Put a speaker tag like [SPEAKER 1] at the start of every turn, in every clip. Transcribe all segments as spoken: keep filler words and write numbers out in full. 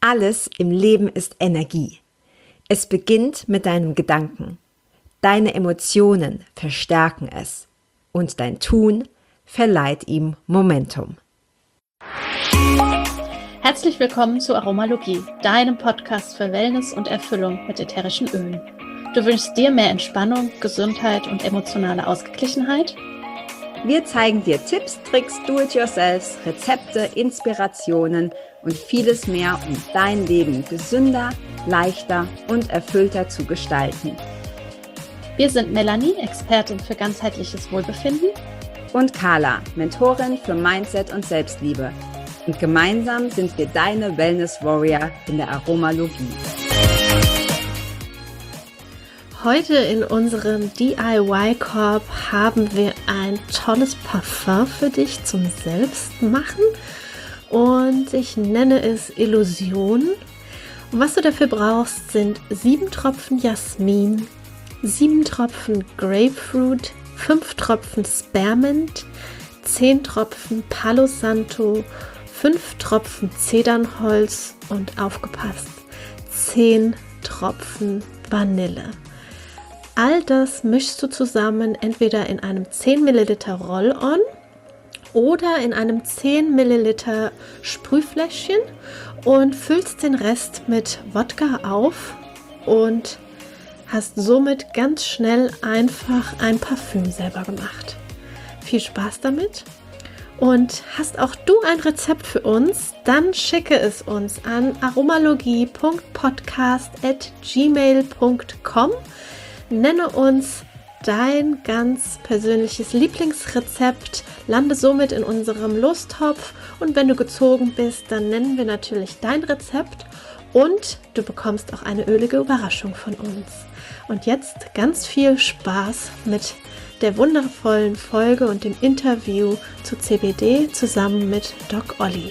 [SPEAKER 1] Alles im Leben ist Energie. Es beginnt mit deinen Gedanken. Deine Emotionen verstärken es und dein Tun verleiht ihm Momentum.
[SPEAKER 2] Herzlich willkommen zu Aromalogie, deinem Podcast für Wellness und Erfüllung mit ätherischen Ölen. Du wünschst dir mehr Entspannung, Gesundheit und emotionale Ausgeglichenheit?
[SPEAKER 1] Wir zeigen dir Tipps, Tricks, Do-it-yourselfs, Rezepte, Inspirationen und vieles mehr, um dein Leben gesünder, leichter und erfüllter zu gestalten.
[SPEAKER 2] Wir sind Melanie, Expertin für ganzheitliches Wohlbefinden,
[SPEAKER 1] und Carla, Mentorin für Mindset und Selbstliebe. Und gemeinsam sind wir deine Wellness Warrior in der Aromalogie.
[SPEAKER 2] Heute in unserem D I Y-Korb haben wir ein tolles Parfum für dich zum Selbstmachen und ich nenne es Illusion. Und was du dafür brauchst, sind sieben Tropfen Jasmin, sieben Tropfen Grapefruit, fünf Tropfen Spearmint, zehn Tropfen Palo Santo, fünf Tropfen Zedernholz und aufgepasst, zehn Tropfen Vanille. All das mischst du zusammen entweder in einem zehn Milliliter Roll-On oder in einem zehn Milliliter Sprühfläschchen und füllst den Rest mit Wodka auf und hast somit ganz schnell einfach ein Parfüm selber gemacht. Viel Spaß damit! Und hast auch du ein Rezept für uns, dann schicke es uns an aromalogie punkt podcast at gmail punkt com. Nenne uns dein ganz persönliches Lieblingsrezept, lande somit in unserem Lostopf und wenn du gezogen bist, dann nennen wir natürlich dein Rezept und du bekommst auch eine ölige Überraschung von uns. Und jetzt ganz viel Spaß mit der wundervollen Folge und dem Interview zu C B D zusammen mit Doc Olli.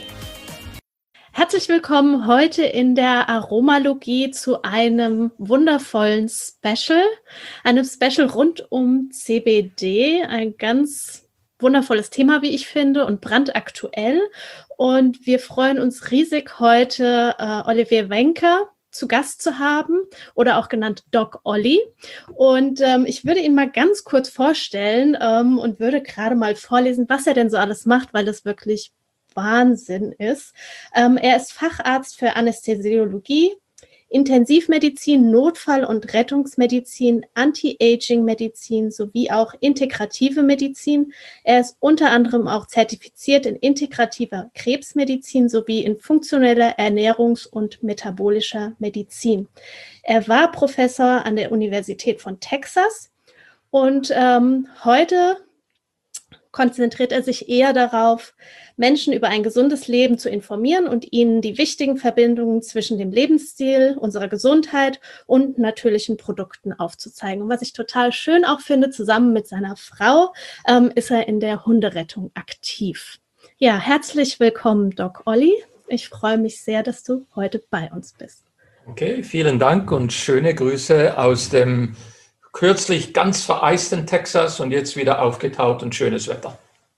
[SPEAKER 2] Herzlich willkommen heute in der Aromalogie zu einem wundervollen Special, einem Special rund um C B D, ein ganz wundervolles Thema, wie ich finde, und brandaktuell. Und wir freuen uns riesig, heute äh, Olivier Wenker zu Gast zu haben oder auch genannt Doc Olli. Und ähm, ich würde ihn mal ganz kurz vorstellen ähm, und würde gerade mal vorlesen, was er denn so alles macht, weil das wirklich Wahnsinn ist. Ähm, er ist Facharzt für Anästhesiologie, Intensivmedizin, Notfall- und Rettungsmedizin, Anti-Aging-Medizin sowie auch integrative Medizin. Er ist unter anderem auch zertifiziert in integrativer Krebsmedizin sowie in funktioneller Ernährungs- und metabolischer Medizin. Er war Professor an der Universität von Texas und ähm, heute konzentriert er sich eher darauf, Menschen über ein gesundes Leben zu informieren und ihnen die wichtigen Verbindungen zwischen dem Lebensstil, unserer Gesundheit und natürlichen Produkten aufzuzeigen. Und was ich total schön auch finde, zusammen mit seiner Frau ähm, ist er in der Hunderettung aktiv. Ja, herzlich willkommen, Doc Olli. Ich freue mich sehr, dass du heute bei uns bist.
[SPEAKER 3] Okay, vielen Dank und schöne Grüße aus dem kürzlich ganz vereisten Texas und jetzt wieder aufgetaut und schönes Wetter.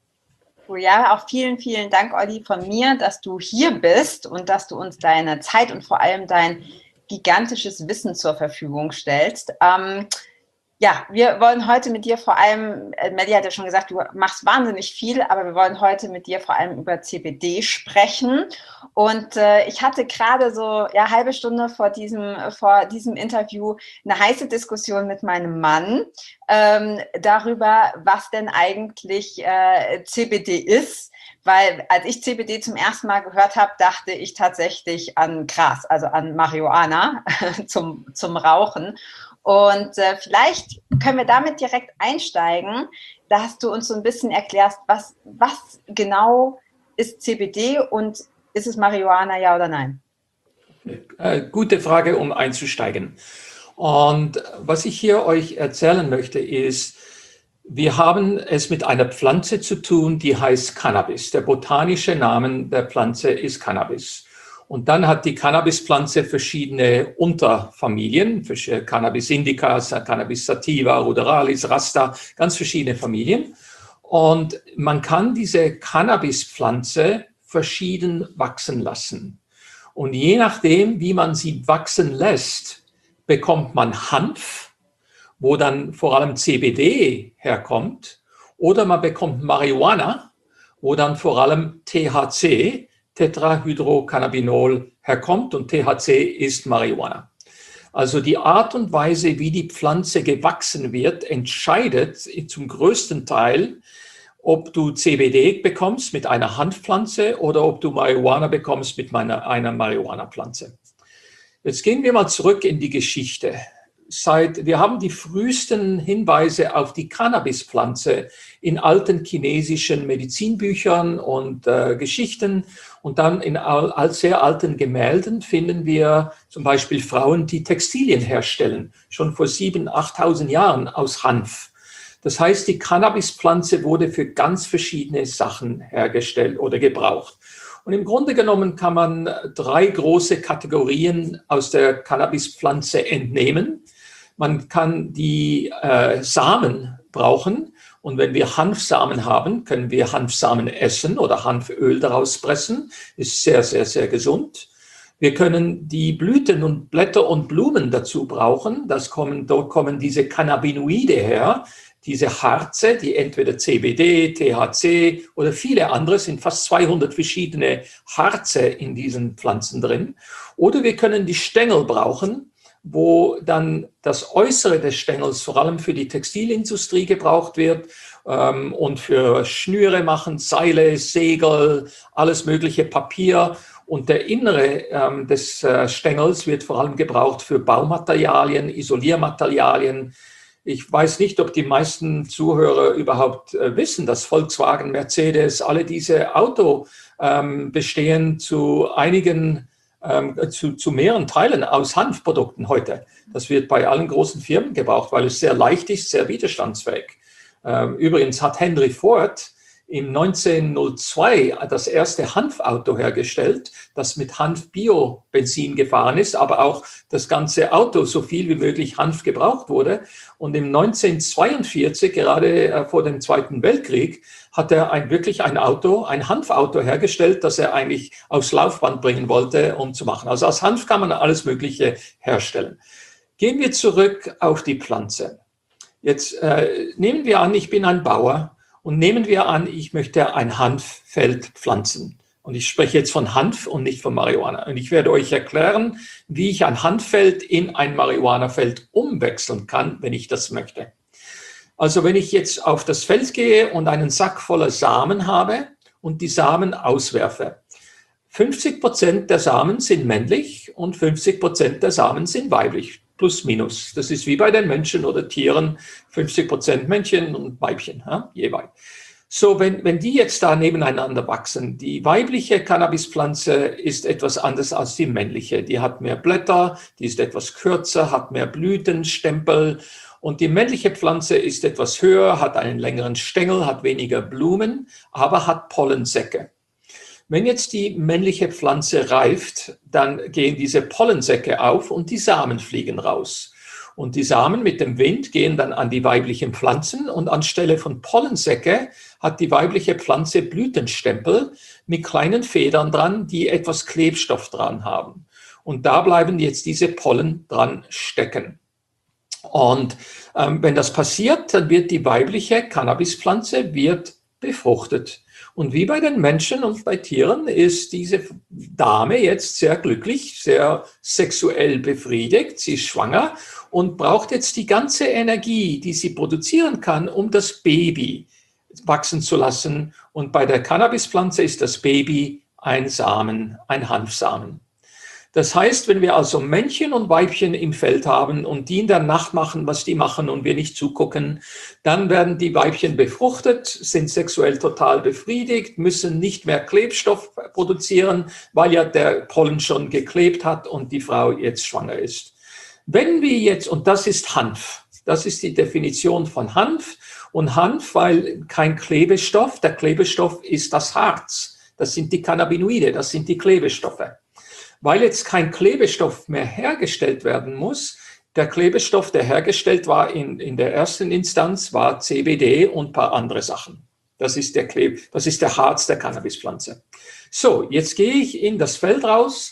[SPEAKER 4] Oh ja, auch vielen, vielen Dank, Olli, von mir, dass du hier bist und dass du uns deine Zeit und vor allem dein gigantisches Wissen zur Verfügung stellst. Ähm, ja, wir wollen heute mit dir vor allem, äh, Melli hat ja schon gesagt, du machst wahnsinnig viel, aber wir wollen heute mit dir vor allem über C B D sprechen. Und äh, ich hatte gerade so ja halbe Stunde vor diesem, vor diesem Interview eine heiße Diskussion mit meinem Mann ähm, darüber, was denn eigentlich äh, C B D ist. Weil als ich C B D zum ersten Mal gehört habe, dachte ich tatsächlich an Gras, also an Marihuana zum, zum Rauchen. Und äh, vielleicht können wir damit direkt einsteigen, dass du uns so ein bisschen erklärst, was, was genau ist C B D und ist es Marihuana, ja oder nein?
[SPEAKER 3] Äh, gute Frage, um einzusteigen. Und was ich hier euch erzählen möchte, ist, wir haben es mit einer Pflanze zu tun, die heißt Cannabis. Der botanische Name der Pflanze ist Cannabis. Und dann hat die Cannabispflanze verschiedene Unterfamilien, Cannabis indica, Cannabis sativa, ruderalis, rasta, ganz verschiedene Familien. Und man kann diese Cannabispflanze verschieden wachsen lassen. Und je nachdem, wie man sie wachsen lässt, bekommt man Hanf, wo dann vor allem C B D herkommt, oder man bekommt Marihuana, wo dann vor allem T H C, Tetrahydrocannabinol, herkommt, und T H C ist Marihuana. Also die Art und Weise, wie die Pflanze gewachsen wird, entscheidet zum größten Teil, ob du C B D bekommst mit einer Hanfpflanze oder ob du Marihuana bekommst mit einer, einer Marihuana-Pflanze. Jetzt gehen wir mal zurück in die Geschichte. Seit, wir haben die frühesten Hinweise auf die Cannabispflanze in alten chinesischen Medizinbüchern und äh, Geschichten, und dann in all, sehr alten Gemälden finden wir zum Beispiel Frauen, die Textilien herstellen, schon vor siebentausend, achttausend Jahren aus Hanf. Das heißt, die Cannabispflanze wurde für ganz verschiedene Sachen hergestellt oder gebraucht. Und im Grunde genommen kann man drei große Kategorien aus der Cannabispflanze entnehmen. Man kann die äh, Samen brauchen, und wenn wir Hanfsamen haben, können wir Hanfsamen essen oder Hanföl daraus pressen. Ist sehr, sehr, sehr gesund. Wir können die Blüten und Blätter und Blumen dazu brauchen. Das kommen, dort kommen diese Cannabinoide her, diese Harze, die entweder C B D, T H C oder viele andere, sind fast zweihundert verschiedene Harze in diesen Pflanzen drin. Oder wir können die Stängel brauchen, wo dann das Äußere des Stängels vor allem für die Textilindustrie gebraucht wird ähm, und für Schnüre machen, Seile, Segel, alles mögliche Papier. Und der Innere ähm, des äh, Stängels wird vor allem gebraucht für Baumaterialien, Isoliermaterialien. Ich weiß nicht, ob die meisten Zuhörer überhaupt äh, wissen, dass Volkswagen, Mercedes, alle diese Autos ähm, bestehen zu einigen ähm, zu, zu mehreren Teilen aus Hanfprodukten heute. Das wird bei allen großen Firmen gebraucht, weil es sehr leicht ist, sehr widerstandsfähig. Ähm, übrigens hat Henry Ford im neunzehnhundertzwei das erste Hanfauto hergestellt, das mit Hanf-Bio-Benzin gefahren ist, aber auch das ganze Auto so viel wie möglich Hanf gebraucht wurde. Und im neunzehnhundertzweiundvierzig, gerade vor dem Zweiten Weltkrieg, hat er ein, wirklich ein Auto, ein Hanfauto hergestellt, das er eigentlich aufs Laufband bringen wollte, um zu machen. Also aus Hanf kann man alles Mögliche herstellen. Gehen wir zurück auf die Pflanze. Jetzt äh, nehmen wir an, ich bin ein Bauer. Und nehmen wir an, ich möchte ein Hanffeld pflanzen. Und ich spreche jetzt von Hanf und nicht von Marihuana. Und ich werde euch erklären, wie ich ein Hanffeld in ein Marihuanafeld umwechseln kann, wenn ich das möchte. Also wenn ich jetzt auf das Feld gehe und einen Sack voller Samen habe und die Samen auswerfe. fünfzig Prozent der Samen sind männlich und fünfzig Prozent der Samen sind weiblich. Plus, minus. Das ist wie bei den Menschen oder Tieren, fünfzig Prozent Männchen und Weibchen, ja, jeweils. So, wenn, wenn die jetzt da nebeneinander wachsen, die weibliche Cannabispflanze ist etwas anders als die männliche. Die hat mehr Blätter, die ist etwas kürzer, hat mehr Blütenstempel. Und die männliche Pflanze ist etwas höher, hat einen längeren Stängel, hat weniger Blumen, aber hat Pollensäcke. Wenn jetzt die männliche Pflanze reift, dann gehen diese Pollensäcke auf und die Samen fliegen raus. Und die Samen mit dem Wind gehen dann an die weiblichen Pflanzen, und anstelle von Pollensäcke hat die weibliche Pflanze Blütenstempel mit kleinen Federn dran, die etwas Klebstoff dran haben. Und da bleiben jetzt diese Pollen dran stecken. Und ähm, wenn das passiert, dann wird die weibliche Cannabispflanze wird befruchtet. Und wie bei den Menschen und bei Tieren ist diese Dame jetzt sehr glücklich, sehr sexuell befriedigt. Sie ist schwanger und braucht jetzt die ganze Energie, die sie produzieren kann, um das Baby wachsen zu lassen. Und bei der Cannabispflanze ist das Baby ein Samen, ein Hanfsamen. Das heißt, wenn wir also Männchen und Weibchen im Feld haben und die in der Nacht machen, was die machen, und wir nicht zugucken, dann werden die Weibchen befruchtet, sind sexuell total befriedigt, müssen nicht mehr Klebstoff produzieren, weil ja der Pollen schon geklebt hat und die Frau jetzt schwanger ist. Wenn wir jetzt, und das ist Hanf, das ist die Definition von Hanf, und Hanf, weil kein Klebestoff, der Klebestoff ist das Harz, das sind die Cannabinoide, das sind die Klebestoffe. Weil jetzt kein Klebestoff mehr hergestellt werden muss, der Klebestoff, der hergestellt war in, in der ersten Instanz, war C B D und ein paar andere Sachen. Das ist der Kleb, das ist der Harz der Cannabispflanze. So, jetzt gehe ich in das Feld raus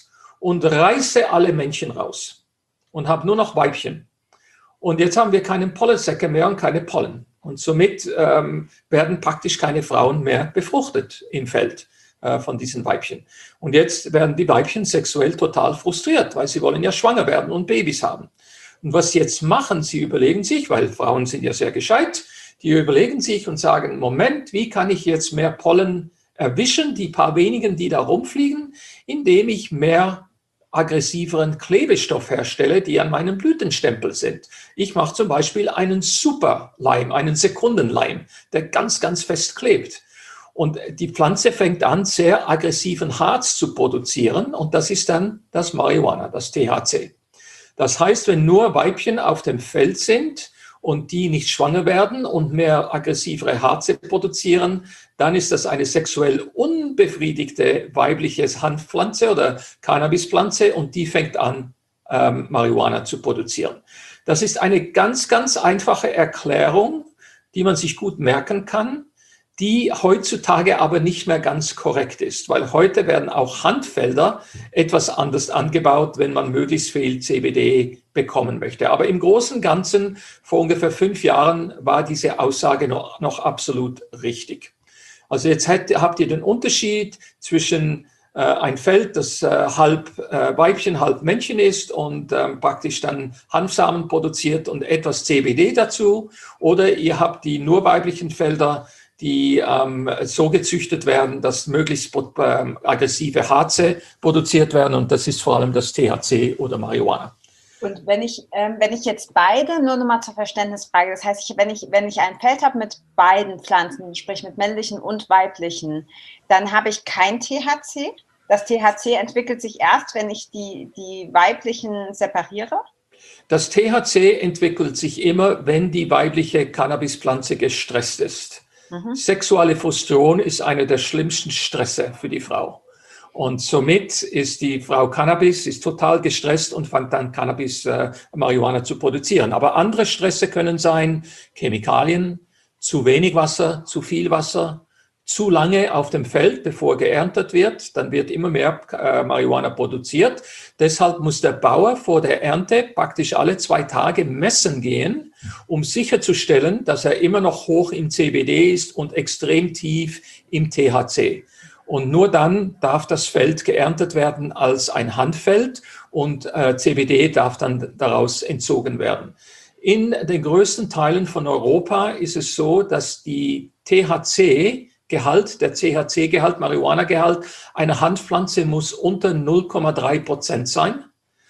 [SPEAKER 3] und reiße alle Männchen raus und habe nur noch Weibchen. Und jetzt haben wir keine Pollensäcke mehr und keine Pollen. Und somit ähm, werden praktisch keine Frauen mehr befruchtet im Feld äh, von diesen Weibchen. Und jetzt werden die Weibchen sexuell total frustriert, weil sie wollen ja schwanger werden und Babys haben. Und was sie jetzt machen, sie überlegen sich, weil Frauen sind ja sehr gescheit, die überlegen sich und sagen, Moment, wie kann ich jetzt mehr Pollen erwischen, die paar wenigen, die da rumfliegen, indem ich mehr aggressiveren Klebestoff herstelle, die an meinem Blütenstempel sind. Ich mache zum Beispiel einen Superleim, einen Sekundenleim, der ganz, ganz fest klebt. Und die Pflanze fängt an, sehr aggressiven Harz zu produzieren und das ist dann das Marihuana, das T H C. Das heißt, wenn nur Weibchen auf dem Feld sind und die nicht schwanger werden und mehr aggressivere Harze produzieren, dann ist das eine sexuell unbefriedigte weibliche Hanfpflanze oder Cannabispflanze und die fängt an, ähm, Marihuana zu produzieren. Das ist eine ganz, ganz einfache Erklärung, die man sich gut merken kann, die heutzutage aber nicht mehr ganz korrekt ist, weil heute werden auch Hanffelder etwas anders angebaut, wenn man möglichst viel C B D bekommen möchte. Aber im Großen und Ganzen, vor ungefähr fünf Jahren, war diese Aussage noch, noch absolut richtig. Also jetzt habt ihr den Unterschied zwischen äh, ein Feld, das äh, halb äh, Weibchen, halb Männchen ist und ähm, praktisch dann Hanfsamen produziert und etwas C B D dazu. Oder ihr habt die nur weiblichen Felder, die ähm, so gezüchtet werden, dass möglichst ähm, aggressive Harze produziert werden. Und das ist vor allem das T H C oder Marihuana.
[SPEAKER 4] Und wenn ich, ähm, wenn ich jetzt beide, nur nochmal zur Verständnisfrage, das heißt, ich, wenn, ich, wenn ich ein Feld habe mit beiden Pflanzen, sprich mit männlichen und weiblichen, dann habe ich kein T H C. Das T H C entwickelt sich erst, wenn ich die, die weiblichen separiere.
[SPEAKER 3] Das T H C entwickelt sich immer, wenn die weibliche Cannabispflanze gestresst ist. Mhm. Sexuelle Frustration ist einer der schlimmsten Stresse für die Frau. Und somit ist die Frau Cannabis, ist total gestresst und fängt dann Cannabis, äh, Marihuana zu produzieren. Aber andere Stresse können sein Chemikalien, zu wenig Wasser, zu viel Wasser, zu lange auf dem Feld, bevor geerntet wird. Dann wird immer mehr äh, Marihuana produziert. Deshalb muss der Bauer vor der Ernte praktisch alle zwei Tage messen gehen, um sicherzustellen, dass er immer noch hoch im C B D ist und extrem tief im T H C. Und nur dann darf das Feld geerntet werden als ein Hanffeld und äh, C B D darf dann daraus entzogen werden. In den größten Teilen von Europa ist es so, dass die T H C-Gehalt, der T H C-Gehalt, Marihuana-Gehalt einer Hanfpflanze muss unter null Komma drei Prozent sein.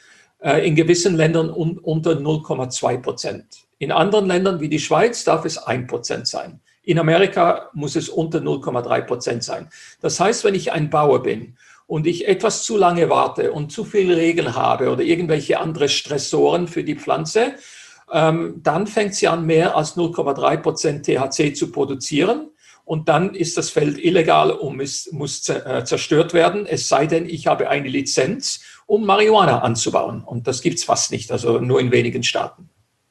[SPEAKER 3] Äh, in gewissen Ländern un unter null Komma zwei Prozent. In anderen Ländern wie die Schweiz darf es ein Prozent sein. In Amerika muss es unter null Komma drei Prozent sein. Das heißt, wenn ich ein Bauer bin und ich etwas zu lange warte und zu viele Regeln habe oder irgendwelche andere Stressoren für die Pflanze, ähm, dann fängt sie an, mehr als null Komma drei Prozent T H C zu produzieren. Und dann ist das Feld illegal und es muss zerstört werden, es sei denn, ich habe eine Lizenz, um Marihuana anzubauen. Und das gibt es fast nicht, also nur in wenigen Staaten.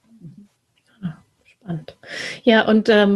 [SPEAKER 2] Spannend. Ja, und ähm,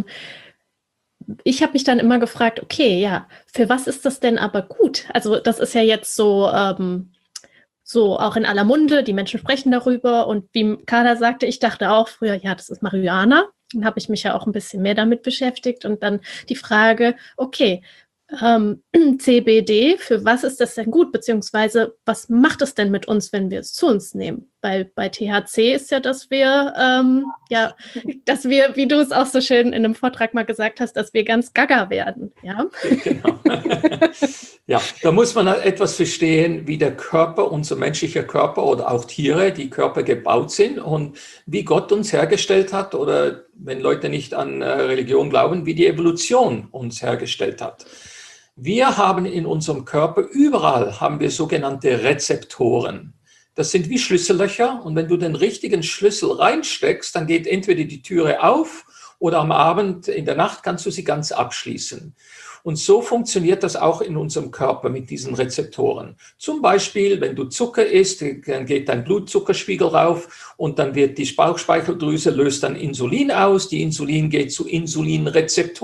[SPEAKER 2] ich habe mich dann immer gefragt, okay, ja, für was ist das denn aber gut? Also das ist ja jetzt so, ähm, so auch in aller Munde, die Menschen sprechen darüber und wie Carla sagte, ich dachte auch früher, ja, das ist Marihuana. Dann habe ich mich ja auch ein bisschen mehr damit beschäftigt und dann die Frage, okay, ähm, C B D, für was ist das denn gut, beziehungsweise was macht es denn mit uns, wenn wir es zu uns nehmen? Weil bei T H C ist ja, dass wir, ähm, ja, dass wir, wie du es auch so schön in einem Vortrag mal gesagt hast, dass wir ganz gaga werden, ja?
[SPEAKER 3] Genau. Ja, da muss man etwas verstehen, wie der Körper, unser menschlicher Körper oder auch Tiere, die Körper gebaut sind und wie Gott uns hergestellt hat oder wenn Leute nicht an Religion glauben, wie die Evolution uns hergestellt hat. Wir haben in unserem Körper, überall haben wir sogenannte Rezeptoren. Das sind wie Schlüssellöcher und wenn du den richtigen Schlüssel reinsteckst, dann geht entweder die Türe auf oder am Abend, in der Nacht kannst du sie ganz abschließen. Und so funktioniert das auch in unserem Körper mit diesen Rezeptoren. Zum Beispiel, wenn du Zucker isst, dann geht dein Blutzuckerspiegel rauf und dann wird die Bauchspeicheldrüse, löst dann Insulin aus. Die Insulin geht zu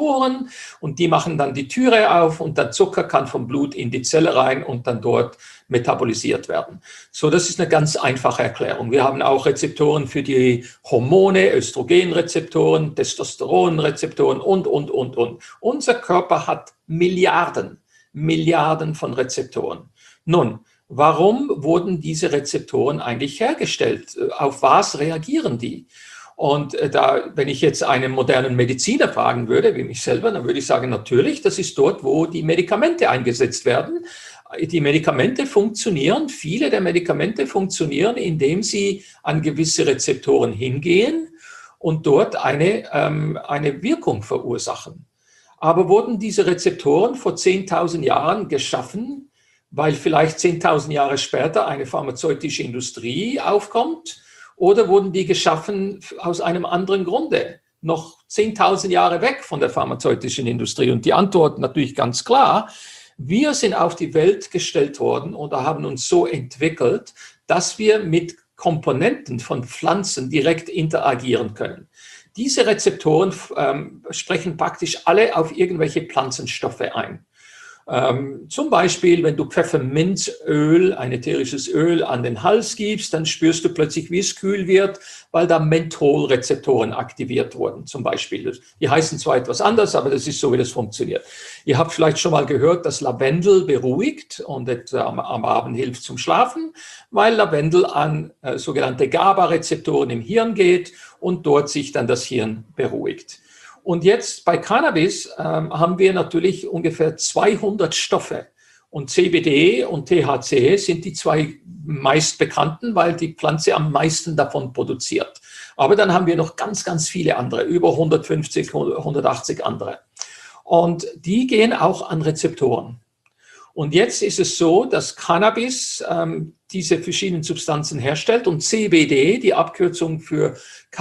[SPEAKER 3] Insulinrezeptoren und die machen dann die Türe auf und der Zucker kann vom Blut in die Zelle rein und dann dort metabolisiert werden. So, das ist eine ganz einfache Erklärung. Wir haben auch Rezeptoren für die Hormone, Östrogenrezeptoren, Testosteronrezeptoren und, und, und, und. Unser Körper hat Milliarden, Milliarden von Rezeptoren. Nun, warum wurden diese Rezeptoren eigentlich hergestellt? Auf was reagieren die? Und da, wenn ich jetzt einen modernen Mediziner fragen würde, wie mich selber, dann würde ich sagen, natürlich, das ist dort, wo die Medikamente eingesetzt werden. Die Medikamente funktionieren, viele der Medikamente funktionieren, indem sie an gewisse Rezeptoren hingehen und dort eine, ähm, eine Wirkung verursachen. Aber wurden diese Rezeptoren vor zehntausend Jahren geschaffen, weil vielleicht zehntausend Jahre später eine pharmazeutische Industrie aufkommt? Oder wurden die geschaffen aus einem anderen Grunde, noch zehntausend Jahre weg von der pharmazeutischen Industrie? Und die Antwort natürlich ganz klar, wir sind auf die Welt gestellt worden oder haben uns so entwickelt, dass wir mit Komponenten von Pflanzen direkt interagieren können. Diese Rezeptoren ähm, sprechen praktisch alle auf irgendwelche Pflanzenstoffe ein. Ähm, zum Beispiel, wenn du Pfefferminzöl, ein ätherisches Öl, an den Hals gibst, dann spürst du plötzlich, wie es kühl wird, weil da Mentholrezeptoren aktiviert wurden, zum Beispiel. Die heißen zwar etwas anders, aber das ist so, wie das funktioniert. Ihr habt vielleicht schon mal gehört, dass Lavendel beruhigt und etwa am, am Abend hilft zum Schlafen, weil Lavendel an äh, sogenannte GABA-Rezeptoren im Hirn geht und dort sich dann das Hirn beruhigt. Und jetzt bei Cannabis ähm, haben wir natürlich ungefähr zweihundert Stoffe. Und C B D und T H C sind die zwei meist bekannten, weil die Pflanze am meisten davon produziert. Aber dann haben wir noch ganz, ganz viele andere, über hundertfünfzig, hundertachtzig andere. Und die gehen auch an Rezeptoren. Und jetzt ist es so, dass Cannabis ähm, diese verschiedenen Substanzen herstellt und C B D, die Abkürzung für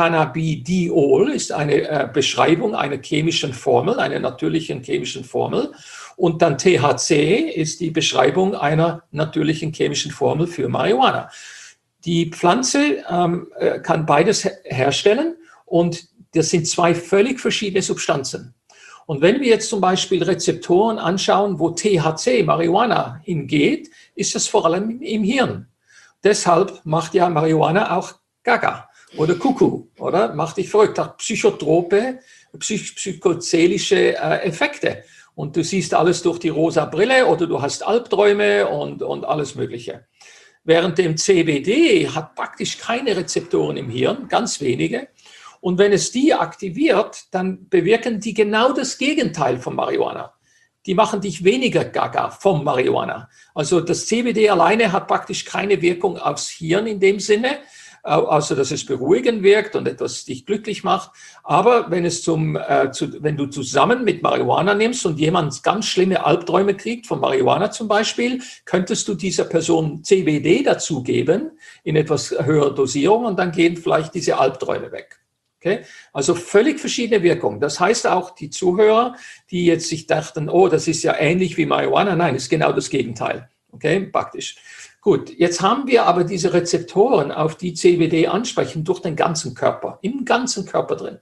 [SPEAKER 3] Cannabidiol, ist eine äh, Beschreibung einer chemischen Formel, einer natürlichen chemischen Formel. Und dann T H C ist die Beschreibung einer natürlichen chemischen Formel für Marihuana. Die Pflanze ähm, kann beides her- herstellen und das sind zwei völlig verschiedene Substanzen. Und wenn wir jetzt zum Beispiel Rezeptoren anschauen, wo T H C, Marihuana, hingeht, ist das vor allem im Hirn. Deshalb macht ja Marihuana auch Gaga oder Kuckuck, oder? Macht dich verrückt, hat psychotrope, psych- psychozelische äh, Effekte. Und du siehst alles durch die rosa Brille oder du hast Albträume und, und alles Mögliche. Während dem C B D hat praktisch keine Rezeptoren im Hirn, ganz wenige. Und wenn es die aktiviert, dann bewirken die genau das Gegenteil von Marihuana. Die machen dich weniger gaga vom Marihuana. Also das C B D alleine hat praktisch keine Wirkung aufs Hirn in dem Sinne, außer dass es beruhigend wirkt und etwas dich glücklich macht. Aber wenn es zum, äh, zu, wenn du zusammen mit Marihuana nimmst und jemand ganz schlimme Albträume kriegt, von Marihuana zum Beispiel, könntest du dieser Person C B D dazugeben in etwas höherer Dosierung und dann gehen vielleicht diese Albträume weg. Okay? Also völlig verschiedene Wirkungen. Das heißt auch, die Zuhörer, die jetzt sich dachten, oh, das ist ja ähnlich wie Marihuana, nein, ist genau das Gegenteil. Okay, praktisch. Gut, jetzt haben wir aber diese Rezeptoren, auf die C B D ansprechen, durch den ganzen Körper, im ganzen Körper drin.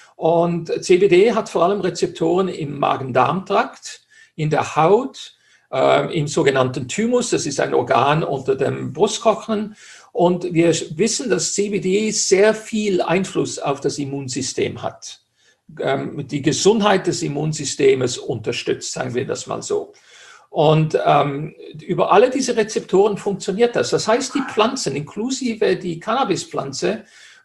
[SPEAKER 3] Und C B D hat vor allem Rezeptoren im Magen-Darm-Trakt, in der Haut, äh, im sogenannten Thymus, das ist ein Organ unter dem Brustknochen. Und wir wissen, dass C B D sehr viel Einfluss auf das Immunsystem hat. Ähm, die Gesundheit des Immunsystems unterstützt, sagen wir das mal so. Und ähm, über alle diese Rezeptoren funktioniert das. Das heißt, die Pflanzen, inklusive die Cannabispflanze,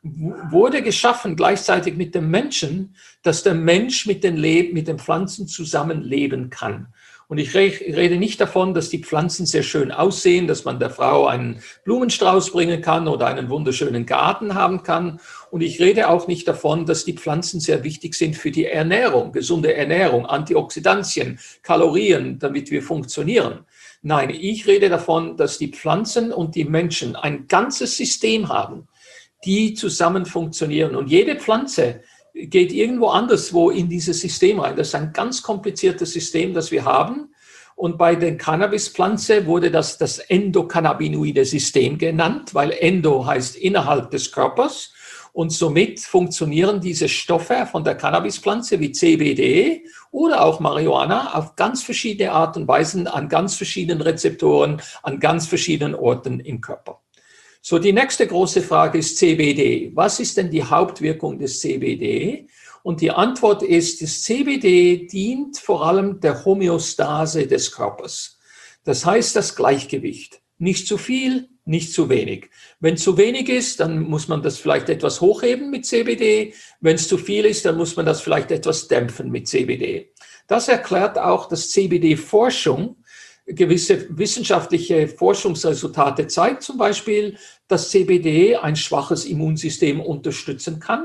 [SPEAKER 3] wurde geschaffen gleichzeitig mit dem Menschen, dass der Mensch mit den, Le- mit den Pflanzen zusammenleben kann. Und ich rede nicht davon, dass die Pflanzen sehr schön aussehen, dass man der Frau einen Blumenstrauß bringen kann oder einen wunderschönen Garten haben kann. Und ich rede auch nicht davon, dass die Pflanzen sehr wichtig sind für die Ernährung, gesunde Ernährung, Antioxidantien, Kalorien, damit wir funktionieren. Nein, ich rede davon, dass die Pflanzen und die Menschen ein ganzes System haben, die zusammen funktionieren. Und jede Pflanze geht irgendwo anderswo in dieses System rein. Das ist ein ganz kompliziertes System, das wir haben. Und bei der Cannabispflanze wurde das das endokannabinoide System genannt, weil Endo heißt innerhalb des Körpers Und somit funktionieren diese Stoffe von der Cannabispflanze wie C B D oder auch Marihuana auf ganz verschiedene Art und Weisen an ganz verschiedenen Rezeptoren, an ganz verschiedenen Orten im Körper. So, die nächste große Frage ist C B D. Was ist denn die Hauptwirkung des C B D? Und die Antwort ist, das C B D dient vor allem der Homöostase des Körpers. Das heißt, das Gleichgewicht. Nicht zu viel, nicht zu wenig. Wenn zu wenig ist, dann muss man das vielleicht etwas hochheben mit C B D. Wenn es zu viel ist, dann muss man das vielleicht etwas dämpfen mit C B D. Das erklärt auch, dass C B D-Forschung gewisse wissenschaftliche Forschungsresultate zeigt, zum Beispiel, dass C B D ein schwaches Immunsystem unterstützen kann,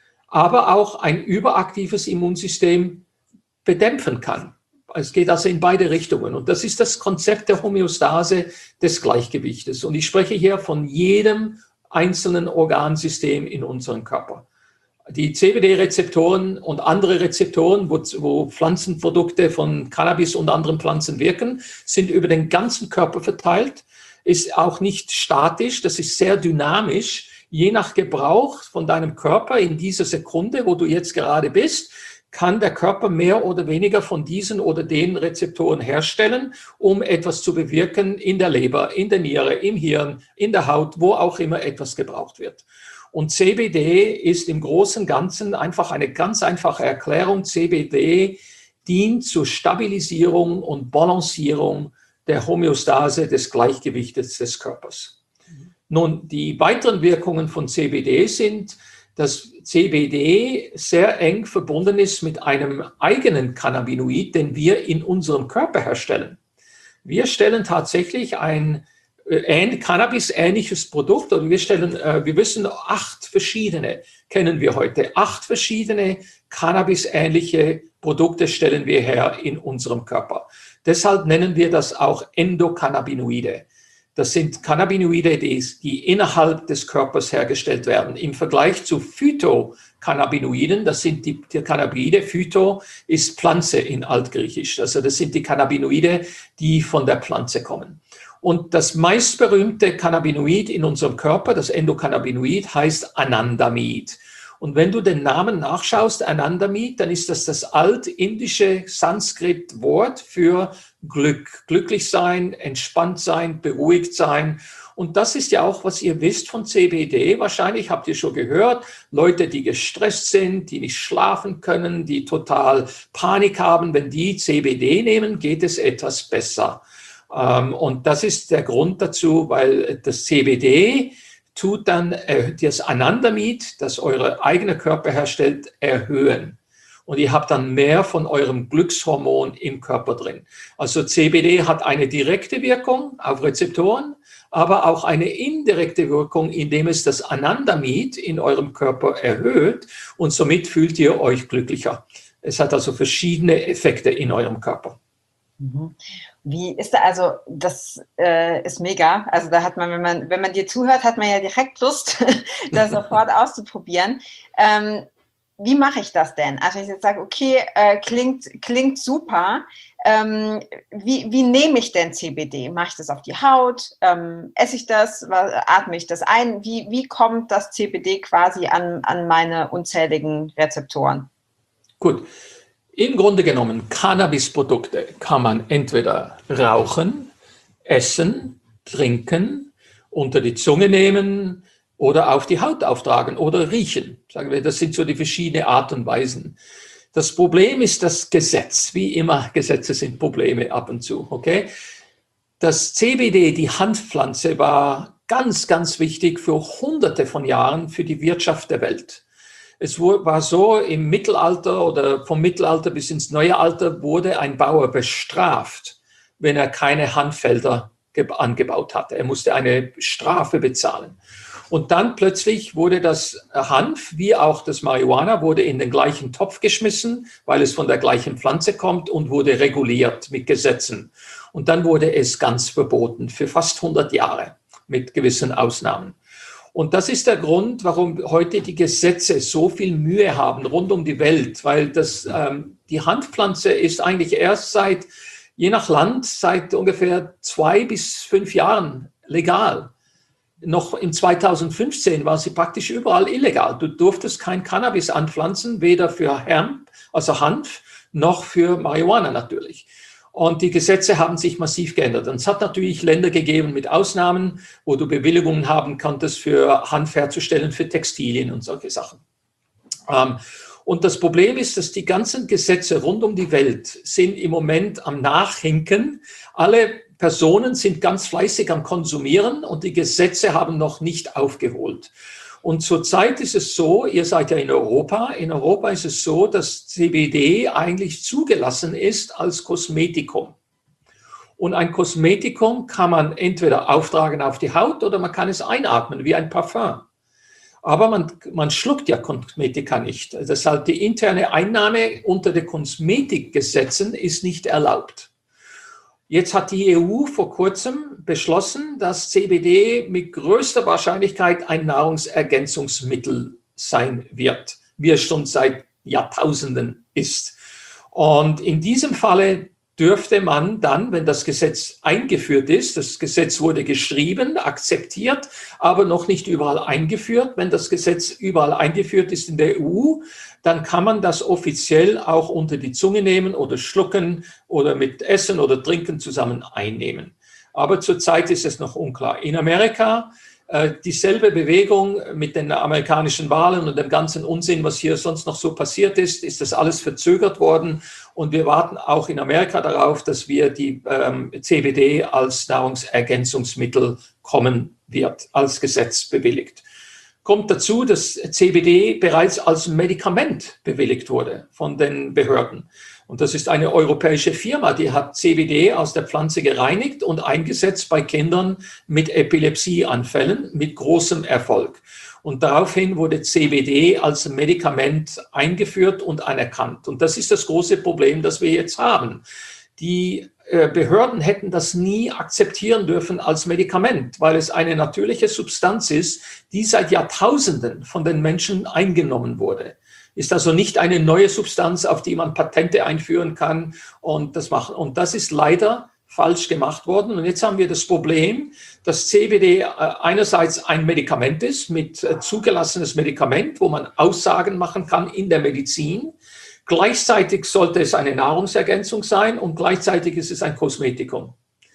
[SPEAKER 3] aber auch ein überaktives Immunsystem bedämpfen kann. Es geht also in beide Richtungen. Und das ist das Konzept der Homöostase des Gleichgewichtes. Und ich spreche hier von jedem einzelnen Organsystem in unserem Körper. Die C B D-Rezeptoren und andere Rezeptoren, wo, wo Pflanzenprodukte von Cannabis und anderen Pflanzen wirken, sind über den ganzen Körper verteilt, ist auch nicht statisch, das ist sehr dynamisch. Je nach Gebrauch von deinem Körper in dieser Sekunde, wo du jetzt gerade bist, kann der Körper mehr oder weniger von diesen oder den Rezeptoren herstellen, um etwas zu bewirken in der Leber, in der Niere, im Hirn, in der Haut, wo auch immer etwas gebraucht wird. Und C B D ist im Großen und Ganzen einfach eine ganz einfache Erklärung. C B D dient zur Stabilisierung und Balancierung der Homöostase des Gleichgewichtes des Körpers. Nun, die weiteren Wirkungen von C B D sind, dass C B D sehr eng verbunden ist mit einem eigenen Cannabinoid, den wir in unserem Körper herstellen. Wir stellen tatsächlich ein äh, Cannabis-ähnliches Produkt, oder wir stellen, äh, wir wissen, acht verschiedene kennen wir heute. Acht verschiedene Cannabis-ähnliche Produkte stellen wir her in unserem Körper. Deshalb nennen wir das auch Endokannabinoide. Das sind Cannabinoide, die, die innerhalb des Körpers hergestellt werden. Im Vergleich zu Phytocannabinoiden, das sind die, die Cannabinoide, Phyto ist Pflanze in Altgriechisch. Also das sind die Cannabinoide, die von der Pflanze kommen. Und das meistberühmte Cannabinoid in unserem Körper, das Endokannabinoid, heißt Anandamid. Und wenn du den Namen nachschaust, Anandamid, dann ist das das altindische Sanskrit-Wort für Glück. Glücklich sein, entspannt sein, beruhigt sein. Und das ist ja auch, was ihr wisst von C B D. Wahrscheinlich habt ihr schon gehört, Leute, die gestresst sind, die nicht schlafen können, die total Panik haben, wenn die C B D nehmen, geht es etwas besser. Und das ist der Grund dazu, weil das C B D tut dann äh, das Anandamid, das eure eigene Körper herstellt, erhöhen. Und ihr habt dann mehr von eurem Glückshormon im Körper drin. Also C B D hat eine direkte Wirkung auf Rezeptoren, aber auch eine indirekte Wirkung, indem es das Anandamid in eurem Körper erhöht und somit fühlt ihr euch glücklicher. Es hat also verschiedene Effekte in eurem Körper.
[SPEAKER 4] Mhm. Wie ist da, also das äh, ist mega, also da hat man, wenn man, wenn man dir zuhört, hat man ja direkt Lust, das sofort auszuprobieren. Ähm, wie mache ich das denn? Also ich jetzt sage, okay, äh, klingt, klingt super, ähm, wie, wie nehme ich denn C B D? Mache ich das auf die Haut? Ähm, esse ich das? Atme ich das ein? Wie, wie kommt das C B D quasi an, an meine unzähligen Rezeptoren?
[SPEAKER 3] Gut. Im Grunde genommen, Cannabisprodukte kann man entweder rauchen, essen, trinken, unter die Zunge nehmen oder auf die Haut auftragen oder riechen. Sagen wir, das sind so die verschiedenen Art und Weisen. Das Problem ist das Gesetz. Wie immer, Gesetze sind Probleme ab und zu. Okay? Das C B D, die Hanfpflanze, war ganz, ganz wichtig für Hunderte von Jahren für die Wirtschaft der Welt. Es war so, im Mittelalter oder vom Mittelalter bis ins neue Alter wurde ein Bauer bestraft, wenn er keine Hanffelder angebaut hatte. Er musste eine Strafe bezahlen. Und dann plötzlich wurde das Hanf, wie auch das Marihuana, wurde in den gleichen Topf geschmissen, weil es von der gleichen Pflanze kommt und wurde reguliert mit Gesetzen. Und dann wurde es ganz verboten für fast hundert Jahre mit gewissen Ausnahmen. Und das ist der Grund, warum heute die Gesetze so viel Mühe haben rund um die Welt, weil das, ähm, die Hanfpflanze ist eigentlich erst seit, je nach Land, seit ungefähr zwei bis fünf Jahren legal. noch im zweitausendfünfzehn war sie praktisch überall illegal. Du durftest kein Cannabis anpflanzen, weder für Hemp, also Hanf, noch für Marihuana natürlich. Und die Gesetze haben sich massiv geändert. Und es hat natürlich Länder gegeben mit Ausnahmen, wo du Bewilligungen haben konntest, für Hanf herzustellen, für Textilien und solche Sachen. Ähm, und das Problem ist, dass die ganzen Gesetze rund um die Welt sind im Moment am Nachhinken. Alle Personen sind ganz fleißig am Konsumieren und die Gesetze haben noch nicht aufgeholt. Und zurzeit ist es so, ihr seid ja in Europa, in Europa ist es so, dass C B D eigentlich zugelassen ist als Kosmetikum. Und ein Kosmetikum kann man entweder auftragen auf die Haut oder man kann es einatmen wie ein Parfum. Aber man, man schluckt ja Kosmetika nicht. Deshalb die interne Einnahme unter den Kosmetikgesetzen ist nicht erlaubt. Jetzt hat die E U vor kurzem beschlossen, dass C B D mit größter Wahrscheinlichkeit ein Nahrungsergänzungsmittel sein wird, wie es schon seit Jahrtausenden ist. Und in diesem Falle dürfte man dann, wenn das Gesetz eingeführt ist, das Gesetz wurde geschrieben, akzeptiert, aber noch nicht überall eingeführt. Wenn das Gesetz überall eingeführt ist in der E U, dann kann man das offiziell auch unter die Zunge nehmen oder schlucken oder mit Essen oder Trinken zusammen einnehmen. Aber zurzeit ist es noch unklar. In Amerika äh, dieselbe Bewegung mit den amerikanischen Wahlen und dem ganzen Unsinn, was hier sonst noch so passiert ist, ist das alles verzögert worden. Und wir warten auch in Amerika darauf, dass wir die ähm, C B D als Nahrungsergänzungsmittel kommen wird, als Gesetz bewilligt. Kommt dazu, dass C B D bereits als Medikament bewilligt wurde von den Behörden. Und das ist eine europäische Firma, die hat C B D aus der Pflanze gereinigt und eingesetzt bei Kindern mit Epilepsieanfällen mit großem Erfolg. Und daraufhin wurde C B D als Medikament eingeführt und anerkannt. Und das ist das große Problem, das wir jetzt haben. Die Behörden hätten das nie akzeptieren dürfen als Medikament, weil es eine natürliche Substanz ist, die seit Jahrtausenden von den Menschen eingenommen wurde. Ist also nicht eine neue Substanz, auf die man Patente einführen kann und das machen. Und das ist leider falsch gemacht worden. Und jetzt haben wir das Problem, dass C B D einerseits ein Medikament ist, mit zugelassenes Medikament, wo man Aussagen machen kann in der Medizin. Gleichzeitig sollte es eine Nahrungsergänzung sein und gleichzeitig ist es ein Kosmetikum.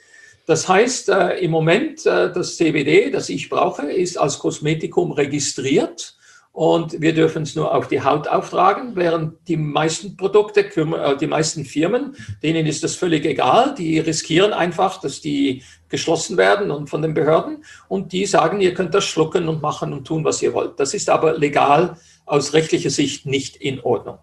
[SPEAKER 3] Das heißt, äh, im Moment, äh, das C B D, das ich brauche, ist als Kosmetikum registriert und wir dürfen es nur auf die Haut auftragen, während die meisten Produkte, äh, die meisten Firmen, denen ist das völlig egal, die riskieren einfach, dass die geschlossen werden und von den Behörden und die sagen, ihr könnt das schlucken und machen und tun, was ihr wollt. Das ist aber legal aus rechtlicher Sicht nicht in Ordnung.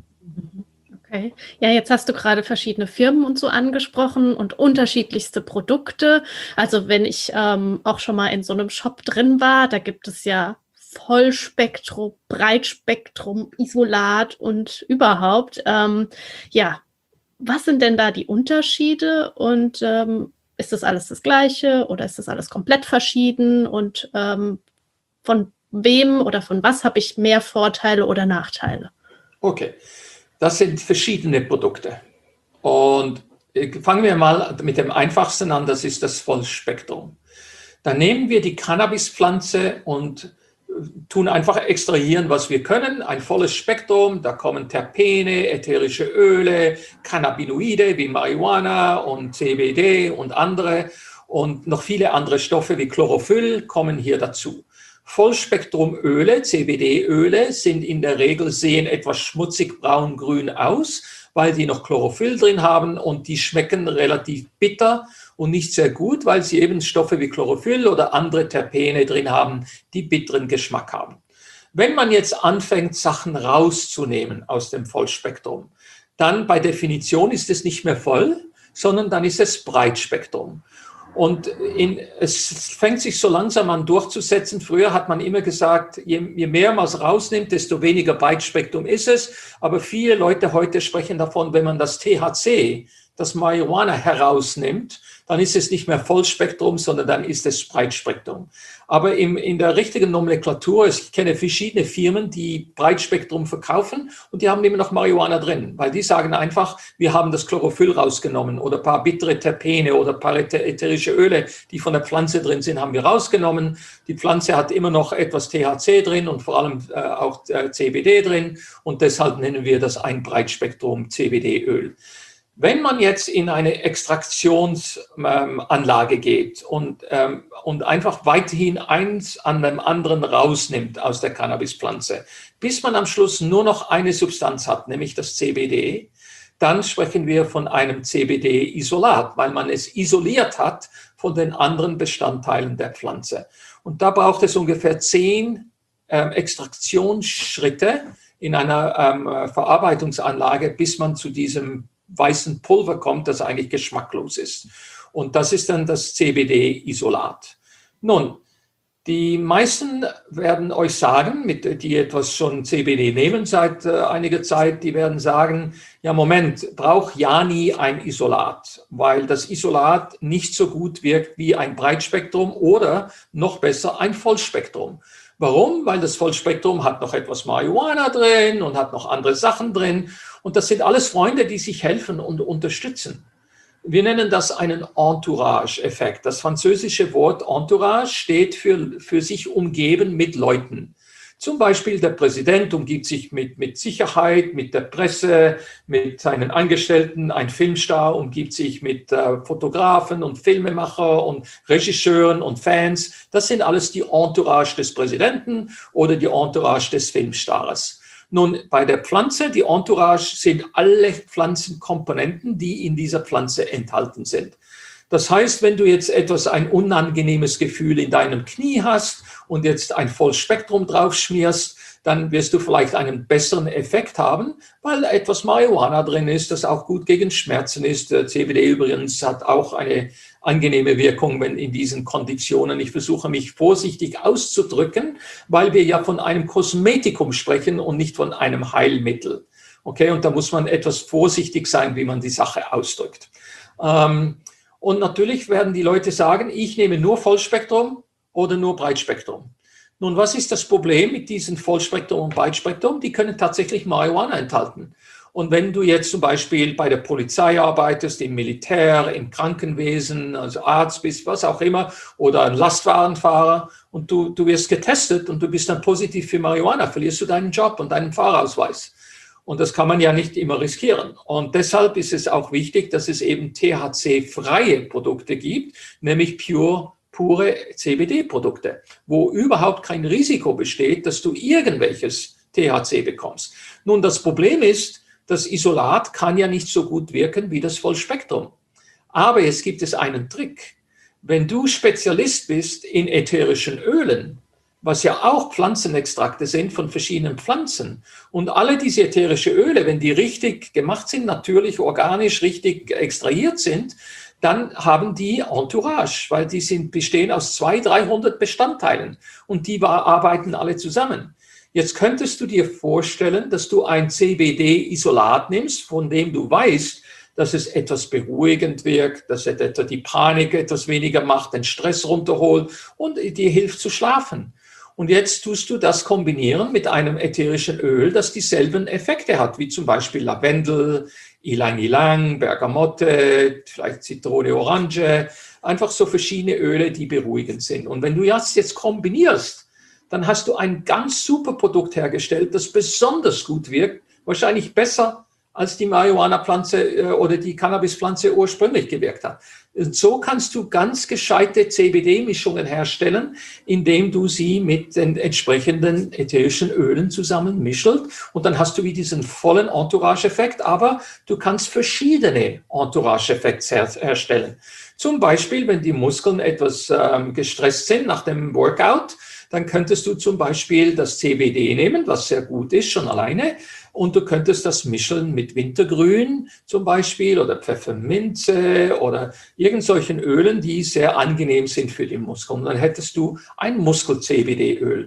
[SPEAKER 2] Okay. Ja, jetzt hast du gerade verschiedene Firmen und so angesprochen und unterschiedlichste Produkte. Also wenn ich ähm, auch schon mal in so einem Shop drin war, da gibt es ja Vollspektrum, Breitspektrum, Isolat und überhaupt. Ähm, ja, was sind denn da die Unterschiede und ähm, ist das alles das Gleiche oder ist das alles komplett verschieden und ähm, von wem oder von was habe ich mehr Vorteile oder Nachteile?
[SPEAKER 3] Okay. Das sind verschiedene Produkte. Und fangen wir mal mit dem einfachsten an, das ist das Vollspektrum. Dann nehmen wir die Cannabispflanze und tun einfach extrahieren, was wir können. Ein volles Spektrum, da kommen Terpene, ätherische Öle, Cannabinoide wie Marihuana und C B D und andere und noch viele andere Stoffe wie Chlorophyll kommen hier dazu. Vollspektrumöle, C B D-Öle, sind in der Regel, sehen etwas schmutzig braun-grün aus, weil die noch Chlorophyll drin haben und die schmecken relativ bitter und nicht sehr gut, weil sie eben Stoffe wie Chlorophyll oder andere Terpene drin haben, die bitteren Geschmack haben. Wenn man jetzt anfängt, Sachen rauszunehmen aus dem Vollspektrum, dann bei Definition ist es nicht mehr voll, sondern dann ist es Breitspektrum. Und in, es fängt sich so langsam an durchzusetzen. Früher hat man immer gesagt, je, je mehr man es rausnimmt, desto weniger Breitspektrum ist es. Aber viele Leute heute sprechen davon, wenn man das T H C, das Marihuana herausnimmt, dann ist es nicht mehr Vollspektrum, sondern dann ist es Breitspektrum. Aber im, in der richtigen Nomenklatur, ich kenne verschiedene Firmen, die Breitspektrum verkaufen und die haben immer noch Marihuana drin, weil die sagen einfach, wir haben das Chlorophyll rausgenommen oder ein paar bittere Terpene oder ein paar ätherische Öle, die von der Pflanze drin sind, haben wir rausgenommen. Die Pflanze hat immer noch etwas T H C drin und vor allem äh, auch äh, C B D drin und deshalb nennen wir das ein Breitspektrum C B D-Öl. Wenn man jetzt in eine Extraktionsanlage ähm, geht und, ähm, und einfach weiterhin eins an dem anderen rausnimmt aus der Cannabispflanze, bis man am Schluss nur noch eine Substanz hat, nämlich das C B D, dann sprechen wir von einem C B D-Isolat, weil man es isoliert hat von den anderen Bestandteilen der Pflanze. Und da braucht es ungefähr zehn ähm, Extraktionsschritte in einer ähm, Verarbeitungsanlage, bis man zu diesem weißen Pulver kommt, das eigentlich geschmacklos ist. Und das ist dann das C B D-Isolat. Nun, die meisten werden euch sagen, mit, die etwas schon C B D nehmen seit äh, einiger Zeit, die werden sagen, ja Moment, braucht ja nie ein Isolat, weil das Isolat nicht so gut wirkt wie ein Breitspektrum oder noch besser ein Vollspektrum. Warum? Weil das Vollspektrum hat noch etwas Marihuana drin und hat noch andere Sachen drin. Und das sind alles Freunde, die sich helfen und unterstützen. Wir nennen das einen Entourage-Effekt. Das französische Wort Entourage steht für, für sich umgeben mit Leuten. Zum Beispiel der Präsident umgibt sich mit, mit Sicherheit, mit der Presse, mit seinen Angestellten. Ein Filmstar umgibt sich mit äh, Fotografen und Filmemacher und Regisseuren und Fans. Das sind alles die Entourage des Präsidenten oder die Entourage des Filmstars. Nun, bei der Pflanze, die Entourage sind alle Pflanzenkomponenten, die in dieser Pflanze enthalten sind. Das heißt, wenn du jetzt etwas, ein unangenehmes Gefühl in deinem Knie hast und jetzt ein Vollspektrum drauf schmierst, dann wirst du vielleicht einen besseren Effekt haben, weil etwas Marihuana drin ist, das auch gut gegen Schmerzen ist. C B D übrigens hat auch eine angenehme Wirkung, wenn in diesen Konditionen. Ich versuche mich vorsichtig auszudrücken, weil wir ja von einem Kosmetikum sprechen und nicht von einem Heilmittel. Okay, und da muss man etwas vorsichtig sein, wie man die Sache ausdrückt. Ähm, Und natürlich werden die Leute sagen, ich nehme nur Vollspektrum oder nur Breitspektrum. Nun, was ist das Problem mit diesen Vollspektrum und Breitspektrum? Die können tatsächlich Marihuana enthalten. Und wenn du jetzt zum Beispiel bei der Polizei arbeitest, im Militär, im Krankenwesen, also Arzt bist, was auch immer, oder ein Lastwagenfahrer und du, du wirst getestet und du bist dann positiv für Marihuana, verlierst du deinen Job und deinen Fahrausweis. Und das kann man ja nicht immer riskieren. Und deshalb ist es auch wichtig, dass es eben T H C-freie Produkte gibt, nämlich pure, pure C B D-Produkte, wo überhaupt kein Risiko besteht, dass du irgendwelches T H C bekommst. Nun, das Problem ist, das Isolat kann ja nicht so gut wirken wie das Vollspektrum. Aber jetzt gibt es einen Trick. Wenn du Spezialist bist in ätherischen Ölen, was ja auch Pflanzenextrakte sind von verschiedenen Pflanzen. Und alle diese ätherischen Öle, wenn die richtig gemacht sind, natürlich organisch richtig extrahiert sind, dann haben die Entourage, weil die sind, bestehen aus zweihundert, dreihundert Bestandteilen und die arbeiten alle zusammen. Jetzt könntest du dir vorstellen, dass du ein C B D-Isolat nimmst, von dem du weißt, dass es etwas beruhigend wirkt, dass es etwa die Panik etwas weniger macht, den Stress runterholt und dir hilft zu schlafen. Und jetzt tust du das kombinieren mit einem ätherischen Öl, das dieselben Effekte hat, wie zum Beispiel Lavendel, Ylang-Ylang, Bergamotte, vielleicht Zitrone, Orange, einfach so verschiedene Öle, die beruhigend sind. Und wenn du das jetzt kombinierst, dann hast du ein ganz super Produkt hergestellt, das besonders gut wirkt, wahrscheinlich besser als die Marihuana-Pflanze oder die Cannabispflanze ursprünglich gewirkt hat. Und so kannst du ganz gescheite C B D-Mischungen herstellen, indem du sie mit den entsprechenden ätherischen Ölen zusammen mischst. Und dann hast du wie diesen vollen Entourage-Effekt, aber du kannst verschiedene Entourage-Effekte her herstellen. Zum Beispiel, wenn die Muskeln etwas ähm, gestresst sind nach dem Workout, dann könntest du zum Beispiel das C B D nehmen, was sehr gut ist, schon alleine. Und du könntest das mischen mit Wintergrün zum Beispiel oder Pfefferminze oder irgend solchen Ölen, die sehr angenehm sind für die Muskeln. Dann hättest du ein Muskel-C B D-Öl.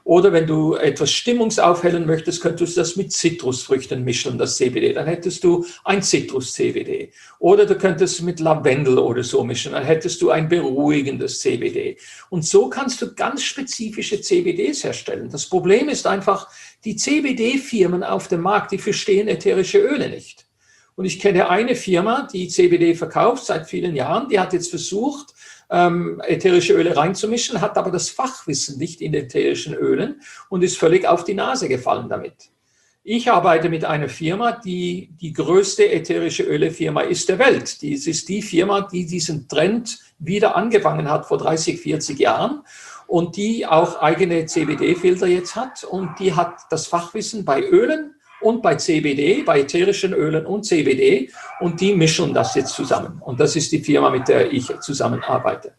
[SPEAKER 3] Oder wenn du etwas stimmungsaufhellen möchtest, könntest du das mit Zitrusfrüchten mischen, das C B D. Dann hättest du ein Zitrus-C B D. Oder du könntest mit Lavendel oder so mischen, dann hättest du ein beruhigendes C B D. Und so kannst du ganz spezifische C B Ds herstellen. Das Problem ist einfach, die C B D-Firmen auf dem Markt, die verstehen ätherische Öle nicht. Und ich kenne eine Firma, die C B D verkauft seit vielen Jahren, die hat jetzt versucht, ähm, ätherische Öle reinzumischen, hat aber das Fachwissen nicht in ätherischen Ölen und ist völlig auf die Nase gefallen damit. Ich arbeite mit einer Firma, die die größte ätherische Öle-Firma ist der Welt. Dies ist die Firma, die diesen Trend wieder angefangen hat vor dreißig, vierzig Jahren und die auch eigene C B D-Filter jetzt hat und die hat das Fachwissen bei Ölen und bei C B D, bei ätherischen Ölen und C B D und die mischen das jetzt zusammen. Und das ist die Firma, mit der ich zusammenarbeite.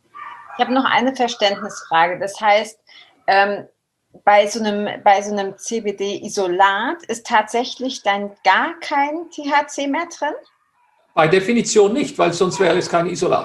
[SPEAKER 4] Ich habe noch eine Verständnisfrage. Das heißt, ähm, bei so einem, bei so einem C B D-Isolat ist tatsächlich dann gar kein T H C mehr drin?
[SPEAKER 3] Bei Definition nicht, weil sonst wäre es kein Isolat.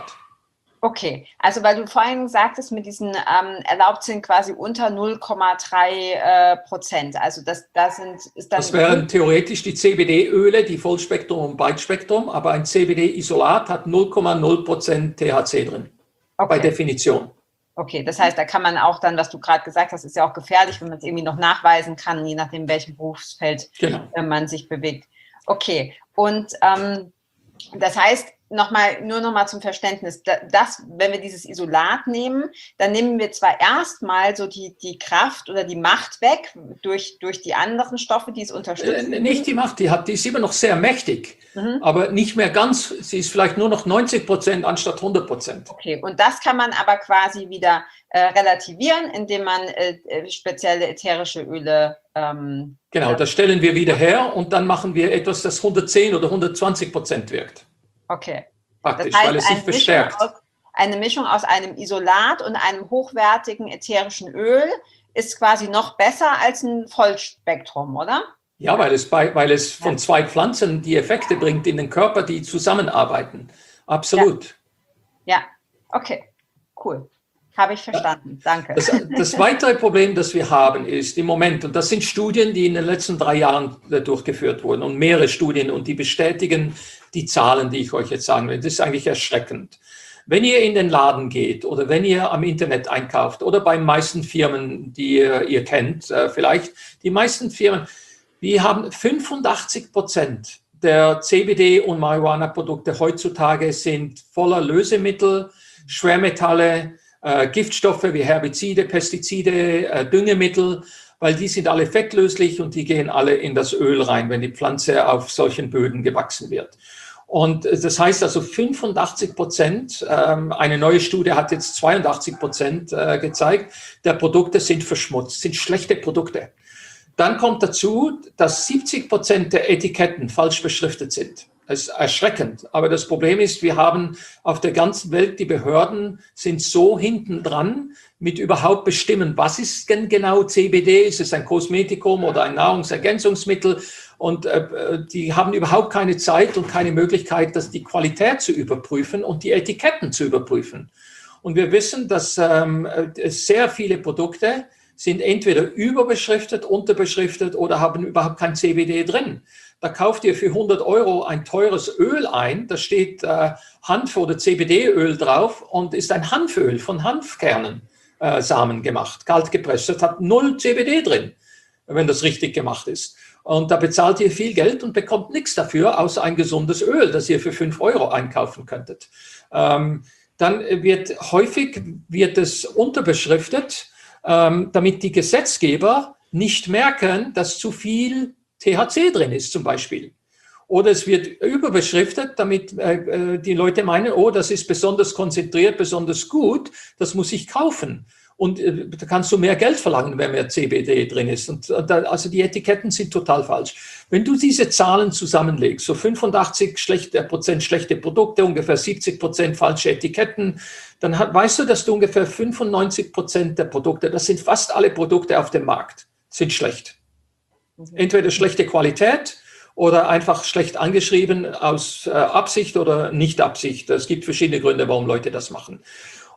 [SPEAKER 4] Okay, also weil du vorhin sagtest, mit diesen ähm, erlaubt sind quasi unter null Komma drei äh, Prozent. Also das, das sind ist dann.
[SPEAKER 3] Das wären theoretisch die C B D-Öle, die Vollspektrum und Breitspektrum, aber ein C B D-Isolat hat null Komma null Prozent T H C drin. Okay. Bei Definition.
[SPEAKER 4] Okay, das heißt, da kann man auch dann, was du gerade gesagt hast, ist ja auch gefährlich, wenn man es irgendwie noch nachweisen kann, je nachdem, welchem Berufsfeld genau. äh, man sich bewegt. Okay, und ähm, das heißt, nochmal, nur nochmal zum Verständnis, dass, wenn wir dieses Isolat nehmen, dann nehmen wir zwar erstmal so die, die Kraft oder die Macht weg durch, durch die anderen Stoffe, die es unterstützen.
[SPEAKER 3] Äh, nicht die Macht, die, hat, die ist immer noch sehr mächtig, mhm. aber nicht mehr ganz, sie ist vielleicht nur noch neunzig Prozent anstatt hundert Prozent.
[SPEAKER 4] Okay, und das kann man aber quasi wieder äh, relativieren, indem man äh, spezielle ätherische Öle ähm,
[SPEAKER 3] Genau, das stellen wir wieder her und dann machen wir etwas, das hundertzehn oder hundertzwanzig Prozent wirkt.
[SPEAKER 4] Okay.
[SPEAKER 3] Praktisch,
[SPEAKER 4] das heißt,
[SPEAKER 3] weil es sich verstärkt.
[SPEAKER 4] Aus, eine Mischung aus einem Isolat und einem hochwertigen ätherischen Öl ist quasi noch besser als ein Vollspektrum, oder?
[SPEAKER 3] Ja, weil es, bei, weil es von zwei Pflanzen die Effekte bringt in den Körper, die zusammenarbeiten. Absolut.
[SPEAKER 4] Ja, ja. Okay, cool. Habe ich verstanden. Danke.
[SPEAKER 3] Das, das weitere Problem, das wir haben, ist im Moment, und das sind Studien, die in den letzten drei Jahren durchgeführt wurden und mehrere Studien und die bestätigen die Zahlen, die ich euch jetzt sagen will. Das ist eigentlich erschreckend. Wenn ihr in den Laden geht oder wenn ihr am Internet einkauft oder bei den meisten Firmen, die ihr, ihr kennt, vielleicht die meisten Firmen, wir haben fünfundachtzig Prozent der C B D- und Marihuana-Produkte heutzutage sind voller Lösemittel, Schwermetalle, Äh, Giftstoffe wie Herbizide, Pestizide, äh, Düngemittel, weil die sind alle fettlöslich und die gehen alle in das Öl rein, wenn die Pflanze auf solchen Böden gewachsen wird. Und das heißt also fünfundachtzig Prozent, ähm, eine neue Studie hat jetzt zweiundachtzig Prozent äh, gezeigt, der Produkte sind verschmutzt, sind schlechte Produkte. Dann kommt dazu, dass siebzig Prozent der Etiketten falsch beschriftet sind. Das ist erschreckend. Aber das Problem ist, wir haben auf der ganzen Welt, die Behörden sind so hinten dran mit überhaupt bestimmen, was ist denn genau C B D? Ist es ein Kosmetikum oder ein Nahrungsergänzungsmittel? Und äh, die haben überhaupt keine Zeit und keine Möglichkeit, das die Qualität zu überprüfen und die Etiketten zu überprüfen. Und wir wissen, dass ähm, sehr viele Produkte sind entweder überbeschriftet, unterbeschriftet oder haben überhaupt kein C B D drin. Da kauft ihr für hundert Euro ein teures Öl ein, da steht äh, Hanf- oder C B D-Öl drauf und ist ein Hanföl von Hanfkernen äh, Samen gemacht, kalt gepresst. Das hat null C B D drin, wenn das richtig gemacht ist. Und da bezahlt ihr viel Geld und bekommt nichts dafür, außer ein gesundes Öl, das ihr für fünf Euro einkaufen könntet. Ähm, dann wird häufig wird es unterbeschriftet, ähm, damit die Gesetzgeber nicht merken, dass zu viel T H C drin ist zum Beispiel. Oder es wird überbeschriftet, damit äh, die Leute meinen, oh, das ist besonders konzentriert, besonders gut, das muss ich kaufen. Und äh, da kannst du mehr Geld verlangen, wenn mehr C B D drin ist. Und, äh, also die Etiketten sind total falsch. Wenn du diese Zahlen zusammenlegst, so fünfundachtzig schlechte, Prozent schlechte Produkte, ungefähr siebzig Prozent falsche Etiketten, dann hat, weißt du, dass du ungefähr fünfundneunzig Prozent der Produkte, das sind fast alle Produkte auf dem Markt, sind schlecht. Entweder schlechte Qualität oder einfach schlecht angeschrieben aus äh, Absicht oder Nicht-Absicht. Es gibt verschiedene Gründe, warum Leute das machen.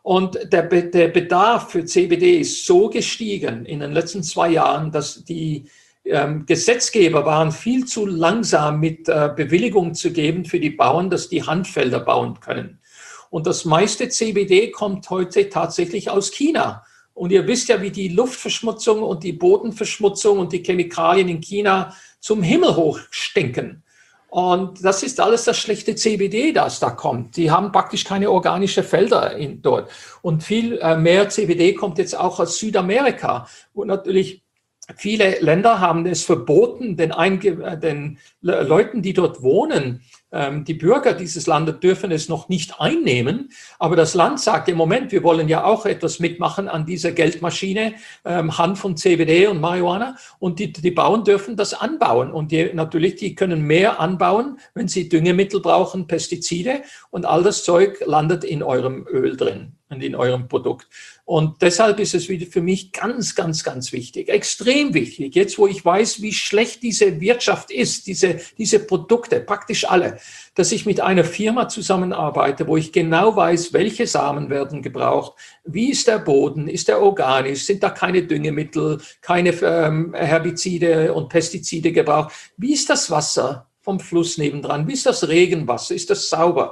[SPEAKER 3] Und der, der Bedarf für C B D ist so gestiegen in den letzten zwei Jahren, dass die ähm, Gesetzgeber waren viel zu langsam mit äh, Bewilligung zu geben für die Bauern, dass die Handfelder bauen können. Und das meiste C B D kommt heute tatsächlich aus China. Und ihr wisst ja, wie die Luftverschmutzung und die Bodenverschmutzung und die Chemikalien in China zum Himmel hoch stinken. Und das ist alles das schlechte C B D, das da kommt. Die haben praktisch keine organischen Felder in, dort. Und viel äh, mehr C B D kommt jetzt auch aus Südamerika. Und natürlich viele Länder haben es verboten, den, Einge den Le Leuten, die dort wohnen, ähm, die Bürger dieses Landes dürfen es noch nicht einnehmen. Aber das Land sagt im Moment, wir wollen ja auch etwas mitmachen an dieser Geldmaschine, ähm, Hanf und C B D und Marihuana. Und die, die Bauern dürfen das anbauen. Und die, natürlich, die können mehr anbauen, wenn sie Düngemittel brauchen, Pestizide. Und all das Zeug landet in eurem Öl drin und in eurem Produkt. Und deshalb ist es wieder für mich ganz, ganz, ganz wichtig, extrem wichtig, jetzt wo ich weiß, wie schlecht diese Wirtschaft ist, diese, diese Produkte, praktisch alle, dass ich mit einer Firma zusammenarbeite, wo ich genau weiß, welche Samen werden gebraucht, wie ist der Boden, ist der organisch, sind da keine Düngemittel, keine ähm, Herbizide und Pestizide gebraucht, wie ist das Wasser vom Fluss nebendran, wie ist das Regenwasser, ist das sauber?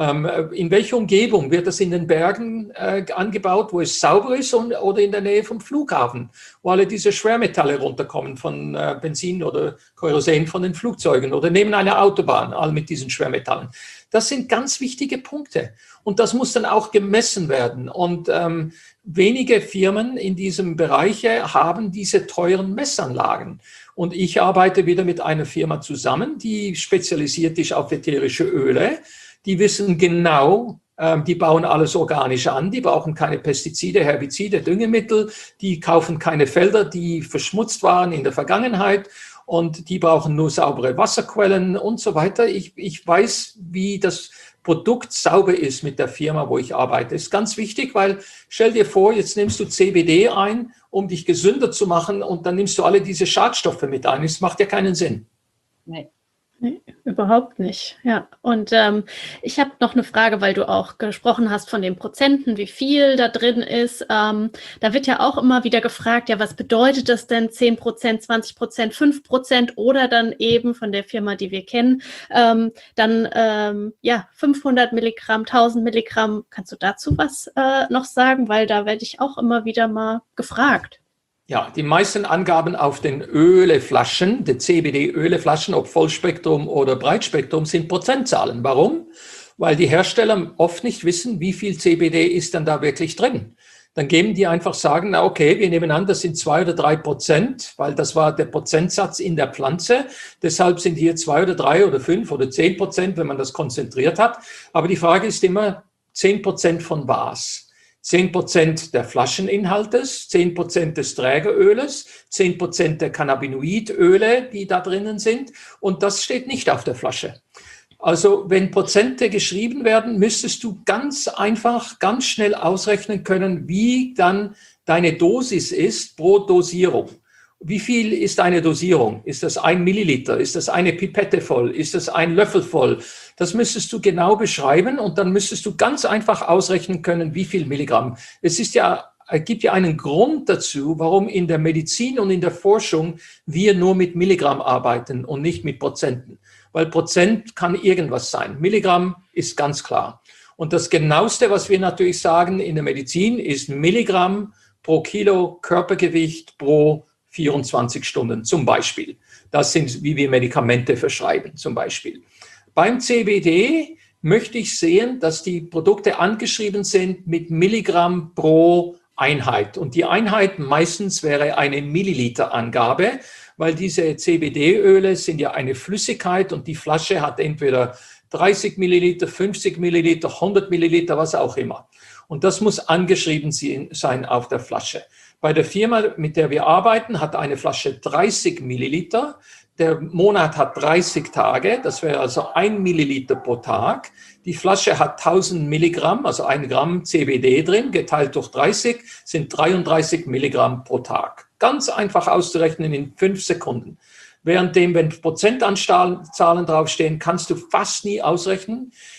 [SPEAKER 3] In welcher Umgebung wird das in den Bergen äh, angebaut, wo es sauber ist und, oder in der Nähe vom Flughafen, wo alle diese Schwermetalle runterkommen von äh, Benzin oder Kerosin von den Flugzeugen oder neben einer Autobahn, all mit diesen Schwermetallen. Das sind ganz wichtige Punkte und das muss dann auch gemessen werden. Und ähm, wenige Firmen in diesem Bereich haben diese teuren Messanlagen. Und ich arbeite wieder mit einer Firma zusammen, die spezialisiert ist auf ätherische Öle. Die wissen genau, ähm, die bauen alles organisch an, die brauchen keine Pestizide, Herbizide, Düngemittel, die kaufen keine Felder, die verschmutzt waren in der Vergangenheit und die brauchen nur saubere Wasserquellen und so weiter. Ich, ich weiß, wie das Produkt sauber ist mit der Firma, wo ich arbeite. Das ist ganz wichtig, weil stell dir vor, jetzt nimmst du C B D ein, um dich gesünder zu machen und dann nimmst du alle diese Schadstoffe mit ein. Das macht ja keinen Sinn.
[SPEAKER 2] Nee. Nee, überhaupt nicht. Ja, und ähm, ich habe noch eine Frage, weil du auch gesprochen hast von den Prozenten, wie viel da drin ist. Ähm, da wird ja auch immer wieder gefragt, ja, was bedeutet das denn? zehn Prozent, zwanzig Prozent, fünf Prozent oder dann eben von der Firma, die wir kennen, ähm, dann ähm, ja fünfhundert Milligramm, tausend Milligramm. Kannst du dazu was äh, noch sagen? Weil da werde ich auch immer wieder mal gefragt.
[SPEAKER 3] Ja, die meisten Angaben auf den Öleflaschen, die C B D-Öleflaschen, ob Vollspektrum oder Breitspektrum, sind Prozentzahlen. Warum? Weil die Hersteller oft nicht wissen, wie viel C B D ist dann da wirklich drin. Dann geben die einfach sagen, na okay, wir nehmen an, das sind zwei oder drei Prozent, weil das war der Prozentsatz in der Pflanze. Deshalb sind hier zwei oder drei oder fünf oder zehn Prozent, wenn man das konzentriert hat. Aber die Frage ist immer, zehn Prozent von was? zehn Prozent der Flascheninhaltes, zehn Prozent des Trägeröles, zehn Prozent der Cannabinoidöle, die da drinnen sind. Und das steht nicht auf der Flasche. Also wenn Prozente geschrieben werden, müsstest du ganz einfach, ganz schnell ausrechnen können, wie dann deine Dosis ist pro Dosierung. Wie viel ist eine Dosierung? Ist das ein Milliliter? Ist das eine Pipette voll? Ist das ein Löffel voll? Das müsstest du genau beschreiben und dann müsstest du ganz einfach ausrechnen können, wie viel Milligramm. Es ist ja, es gibt ja einen Grund dazu, warum in der Medizin und in der Forschung wir nur mit Milligramm arbeiten und nicht mit Prozenten. Weil Prozent kann irgendwas sein. Milligramm ist ganz klar. Und das Genaueste, was wir natürlich sagen in der Medizin, ist Milligramm pro Kilo Körpergewicht pro vierundzwanzig Stunden zum Beispiel. Das sind, wie wir Medikamente verschreiben zum Beispiel. Beim C B D möchte ich sehen, dass die Produkte angeschrieben sind mit Milligramm pro Einheit. Und die Einheit meistens wäre eine Milliliterangabe, weil diese C B D-Öle sind ja eine Flüssigkeit und die Flasche hat entweder dreißig Milliliter, fünfzig Milliliter, hundert Milliliter, was auch immer. Und das muss angeschrieben sein auf der Flasche. Bei der Firma, mit der wir arbeiten, hat eine Flasche dreißig Milliliter. Der Monat hat dreißig Tage, das wäre also ein Milliliter pro Tag. Die Flasche hat tausend Milligramm, also ein Gramm C B D drin, geteilt durch dreißig, sind dreiunddreißig Milligramm pro Tag. Ganz einfach auszurechnen in fünf Sekunden. Währenddem, wenn Prozentanzahlen draufstehen, kannst du fast nie ausrechnen.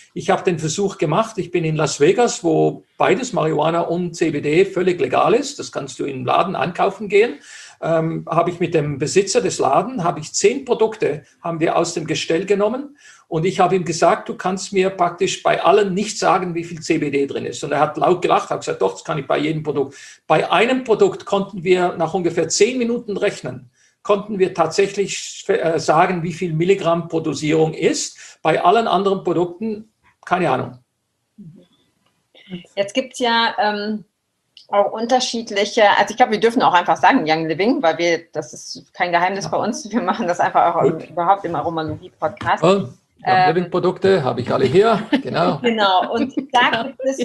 [SPEAKER 3] Ich habe den Versuch gemacht. Ich bin in Las Vegas, wo beides, Marihuana und C B D, völlig legal ist. Das kannst du im Laden ankaufen gehen. Ähm, habe ich mit dem Besitzer des Ladens, habe ich zehn Produkte, haben wir aus dem Gestell genommen. Und ich habe ihm gesagt, du kannst mir praktisch bei allen nicht sagen, wie viel C B D drin ist. Und er hat laut gelacht, hat gesagt, doch, das kann ich bei jedem Produkt. Bei einem Produkt konnten wir nach ungefähr zehn Minuten rechnen, konnten wir tatsächlich äh, sagen, wie viel Milligramm pro Dosierung ist. Bei allen anderen Produkten, keine Ahnung.
[SPEAKER 4] Jetzt gibt es ja ähm, auch unterschiedliche, also ich glaube, wir dürfen auch einfach sagen Young Living, weil wir, das ist kein Geheimnis bei uns, wir machen das einfach auch im, überhaupt im Aromalogie-Podcast.
[SPEAKER 3] Oh. Young Living Produkte habe ich alle hier, genau.
[SPEAKER 4] Genau, und da gibt, es,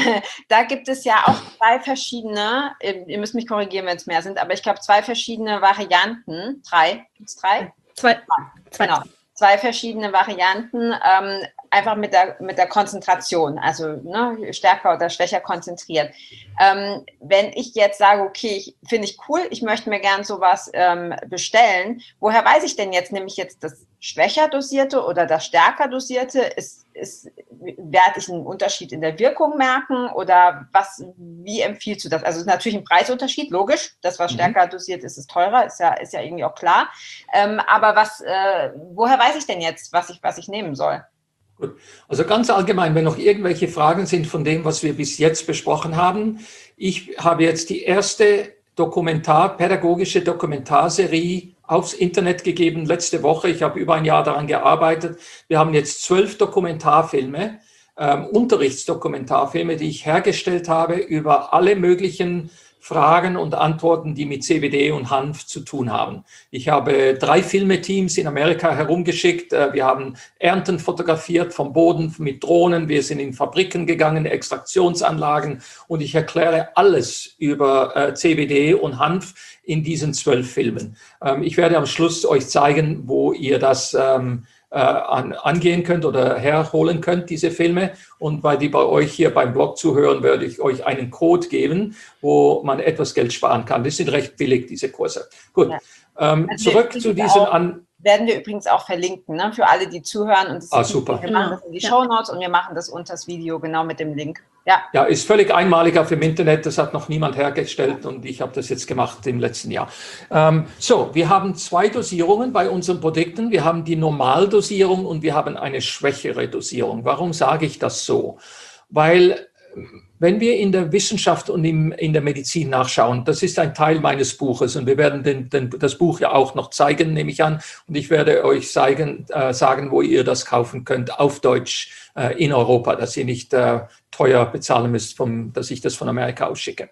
[SPEAKER 4] da gibt es ja auch zwei verschiedene, ihr müsst mich korrigieren, wenn es mehr sind, aber ich glaube zwei verschiedene Varianten, drei, gibt es drei?
[SPEAKER 2] Zwei. Zwei.
[SPEAKER 4] Genau, zwei verschiedene Varianten, ähm, einfach mit der, mit der Konzentration, also ne, stärker oder schwächer konzentriert. Ähm, wenn ich jetzt sage, okay, finde ich cool, ich möchte mir gern sowas ähm, bestellen, woher weiß ich denn jetzt, nehme ich jetzt das schwächer dosierte oder das stärker dosierte? Ist, ist, werde ich einen Unterschied in der Wirkung merken oder was, wie empfiehlst du das? Also es ist natürlich ein Preisunterschied, logisch, das, was stärker mhm. dosiert ist, ist teurer, ist ja, ist ja irgendwie auch klar. Ähm, aber was, äh, woher weiß ich denn jetzt, was ich, was ich nehmen soll?
[SPEAKER 3] Gut. Also ganz allgemein, wenn noch irgendwelche Fragen sind von dem, was wir bis jetzt besprochen haben. Ich habe jetzt die erste Dokumentar, pädagogische Dokumentarserie aufs Internet gegeben letzte Woche. Ich habe über ein Jahr daran gearbeitet. Wir haben jetzt zwölf Dokumentarfilme, ähm, Unterrichtsdokumentarfilme, die ich hergestellt habe über alle möglichen Fragen und Antworten, die mit C B D und Hanf zu tun haben. Ich habe drei Filmeteams in Amerika herumgeschickt. Wir haben Ernten fotografiert vom Boden mit Drohnen. Wir sind in Fabriken gegangen, Extraktionsanlagen. Und ich erkläre alles über C B D und Hanf in diesen zwölf Filmen. Ich werde am Schluss euch zeigen, wo ihr das Äh, an, angehen könnt oder herholen könnt, diese Filme. Und weil die bei euch hier beim Blog zuhören, werde ich euch einen Code geben, wo man etwas Geld sparen kann. Die sind recht billig, diese Kurse. Gut, ja. ähm, also zurück zu diesen...
[SPEAKER 4] Auch,
[SPEAKER 3] an
[SPEAKER 4] werden wir übrigens auch verlinken, ne, für alle, die zuhören. Und das
[SPEAKER 3] ah, super.
[SPEAKER 4] Wir machen das in die Shownotes und wir machen das unter das Video, genau mit dem Link. Ja.
[SPEAKER 3] ja, ist völlig einmalig auf dem Internet. Das hat noch niemand hergestellt und ich habe das jetzt gemacht im letzten Jahr. Ähm, so, wir haben zwei Dosierungen bei unseren Produkten. Wir haben die Normaldosierung und wir haben eine schwächere Dosierung. Warum sage ich das so? Weil wenn wir in der Wissenschaft und im, in der Medizin nachschauen, das ist ein Teil meines Buches und wir werden den, den, das Buch ja auch noch zeigen, nehme ich an, und ich werde euch zeigen, äh, sagen, wo ihr das kaufen könnt, auf Deutsch äh, in Europa, dass ihr nicht äh, teuer bezahlen müsst, vom, dass ich das von Amerika ausschicke.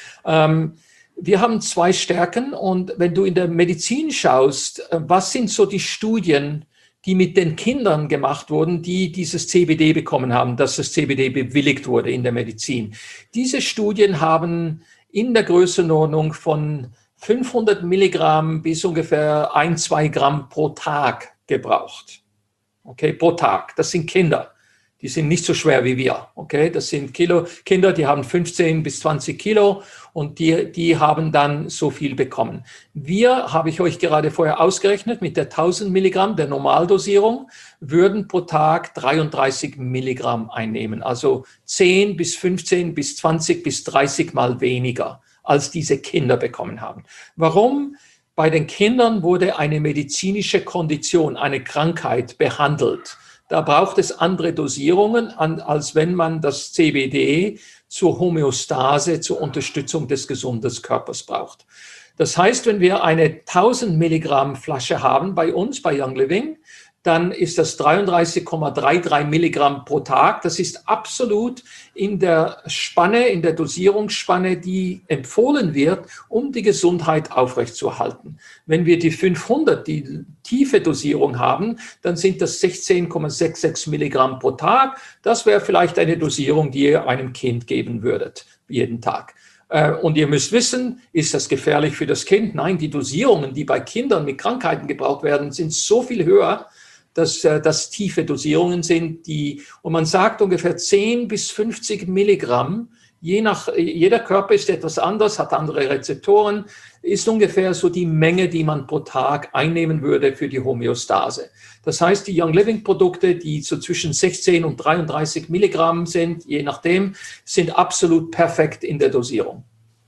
[SPEAKER 3] Ähm, wir haben zwei Stärken und wenn du in der Medizin schaust, äh, was sind so die Studien, die mit den Kindern gemacht wurden, die dieses C B D bekommen haben, dass das C B D bewilligt wurde in der Medizin. Diese Studien haben in der Größenordnung von fünfhundert Milligramm bis ungefähr ein, zwei Gramm pro Tag gebraucht. Okay, pro Tag. Das sind Kinder. Die sind nicht so schwer wie wir. Okay, das sind Kilo, Kinder, die haben fünfzehn bis zwanzig Kilo und die, die haben dann so viel bekommen. Wir, habe ich euch gerade vorher ausgerechnet, mit der tausend Milligramm der Normaldosierung, würden pro Tag dreiunddreißig Milligramm einnehmen. Also zehn bis fünfzehn bis zwanzig bis dreißig Mal weniger, als diese Kinder bekommen haben. Warum? Bei den Kindern wurde eine medizinische Kondition, eine Krankheit behandelt. Da braucht es andere Dosierungen, als wenn man das C B D zur Homöostase, zur Unterstützung des gesunden Körpers braucht. Das heißt, wenn wir eine tausend Milligramm Flasche haben bei uns, bei Young Living, dann ist das dreiunddreißig Komma dreiunddreißig Milligramm pro Tag. Das ist absolut in der Spanne, in der Dosierungsspanne, die empfohlen wird, um die Gesundheit aufrechtzuerhalten. Wenn wir die fünfhundert, die tiefe Dosierung haben, dann sind das sechzehn Komma sechsundsechzig Milligramm pro Tag. Das wäre vielleicht eine Dosierung, die ihr einem Kind geben würdet, jeden Tag. Und ihr müsst wissen, ist das gefährlich für das Kind? Nein, die Dosierungen, die bei Kindern mit Krankheiten gebraucht werden, sind so viel höher, dass das tiefe Dosierungen sind, die, und man sagt ungefähr zehn bis fünfzig Milligramm Je nach, jeder Körper ist etwas anders, hat andere Rezeptoren, ist ungefähr so die Menge, die man pro Tag einnehmen würde für die Homöostase. Das heißt, die Young Living Produkte, die so zwischen sechzehn und dreiunddreißig Milligramm sind, je nachdem, sind absolut perfekt in der Dosierung.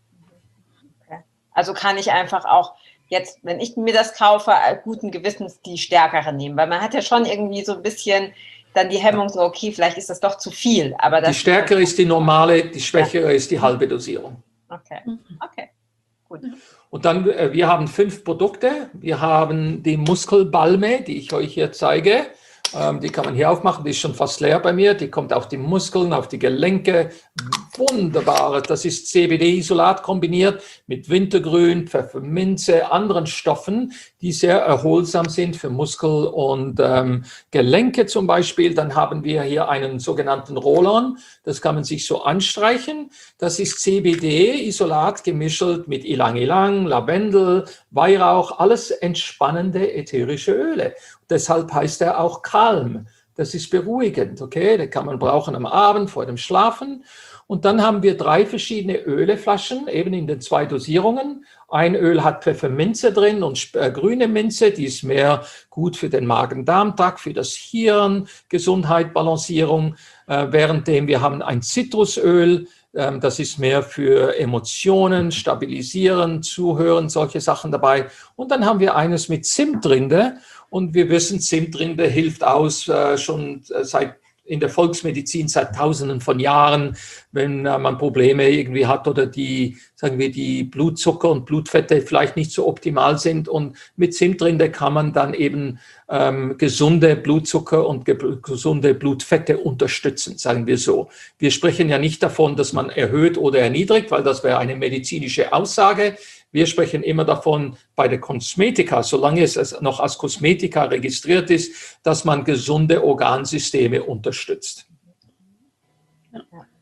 [SPEAKER 4] Okay. Also kann ich einfach auch jetzt, wenn ich mir das kaufe, guten Gewissens die stärkere nehmen, weil man hat ja schon irgendwie so ein bisschen dann die Hemmung so, okay, vielleicht ist das doch zu viel. Aber das
[SPEAKER 3] die stärkere ist die normale, die schwächere ist die halbe Dosierung.
[SPEAKER 4] Okay, okay, gut.
[SPEAKER 3] Und dann, wir haben fünf Produkte. Wir haben die Muskelbalme, die ich euch hier zeige. Die kann man hier aufmachen, die ist schon fast leer bei mir. Die kommt auf die Muskeln, auf die Gelenke. Wunderbar. Das ist C B D-Isolat kombiniert mit Wintergrün, Pfefferminze, anderen Stoffen, die sehr erholsam sind für Muskel und ähm, Gelenke zum Beispiel. Dann haben wir hier einen sogenannten Roll-On. Das kann man sich so anstreichen. Das ist C B D-Isolat gemischt mit Ylang-Ylang, Lavendel, Weihrauch, alles entspannende ätherische Öle. Deshalb heißt er auch Calm. Das ist beruhigend, okay? Den kann man brauchen am Abend vor dem Schlafen. Und dann haben wir drei verschiedene Öleflaschen, eben in den zwei Dosierungen. Ein Öl hat Pfefferminze drin und äh, grüne Minze, die ist mehr gut für den Magen-Darm-Trakt, für das Hirn, Gesundheit, Balancierung. Äh, währenddem wir haben ein Zitrusöl, äh, das ist mehr für Emotionen, Stabilisieren, Zuhören, solche Sachen dabei. Und dann haben wir eines mit Zimtrinde. Und wir wissen, Zimtrinde hilft aus äh, schon seit in der Volksmedizin seit Tausenden von Jahren, wenn äh, man Probleme irgendwie hat oder die, sagen wir, die Blutzucker und Blutfette vielleicht nicht so optimal sind. Und mit Zimtrinde kann man dann eben ähm, gesunde Blutzucker und ge gesunde Blutfette unterstützen, sagen wir so. Wir sprechen ja nicht davon, dass man erhöht oder erniedrigt, weil das wäre eine medizinische Aussage. Wir sprechen immer davon bei der Kosmetika, solange es noch als Kosmetika registriert ist, dass man gesunde Organsysteme unterstützt.
[SPEAKER 2] Ja,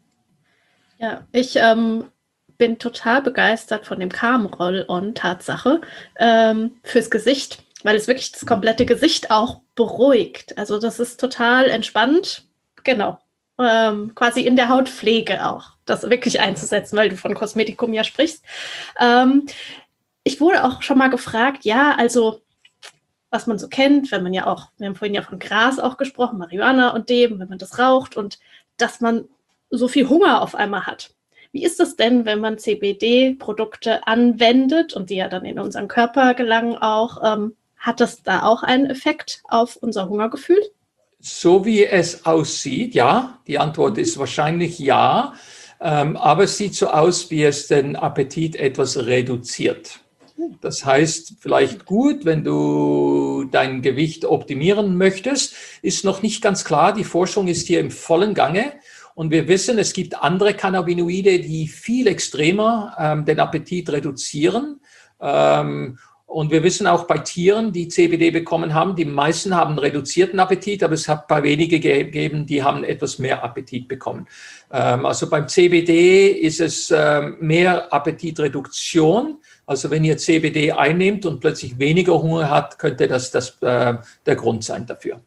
[SPEAKER 2] ja ich ähm, bin total begeistert von dem Calm Roll-On Tatsache ähm, fürs Gesicht, weil es wirklich das komplette Gesicht auch beruhigt. Also das ist total entspannt, genau. Ähm, quasi in der Hautpflege auch, das wirklich einzusetzen, weil du von Kosmetikum ja sprichst. Ähm, ich wurde auch schon mal gefragt, ja, also was man so kennt, wenn man ja auch, wir haben vorhin ja von Gras auch gesprochen, Marihuana und dem, wenn man das raucht und dass man so viel Hunger auf einmal hat. Wie ist das denn, wenn man C B D-Produkte anwendet und die ja dann in unseren Körper gelangen auch, ähm, hat das da auch einen Effekt auf unser Hungergefühl?
[SPEAKER 3] So wie es aussieht, ja. Die Antwort ist wahrscheinlich ja. Ähm, aber es sieht so aus, wie es den Appetit etwas reduziert. Das heißt, vielleicht gut, wenn du dein Gewicht optimieren möchtest, ist noch nicht ganz klar. Die Forschung ist hier im vollen Gange. Und wir wissen, es gibt andere Cannabinoide, die viel extremer ähm, den Appetit reduzieren. Ähm, Und wir wissen auch bei Tieren, die C B D bekommen haben, die meisten haben reduzierten Appetit, aber es hat ein paar wenige gegeben, die haben etwas mehr Appetit bekommen. Also beim C B D ist es mehr Appetitreduktion. Also wenn ihr C B D einnehmt und plötzlich weniger Hunger hat, könnte das, das der Grund sein dafür.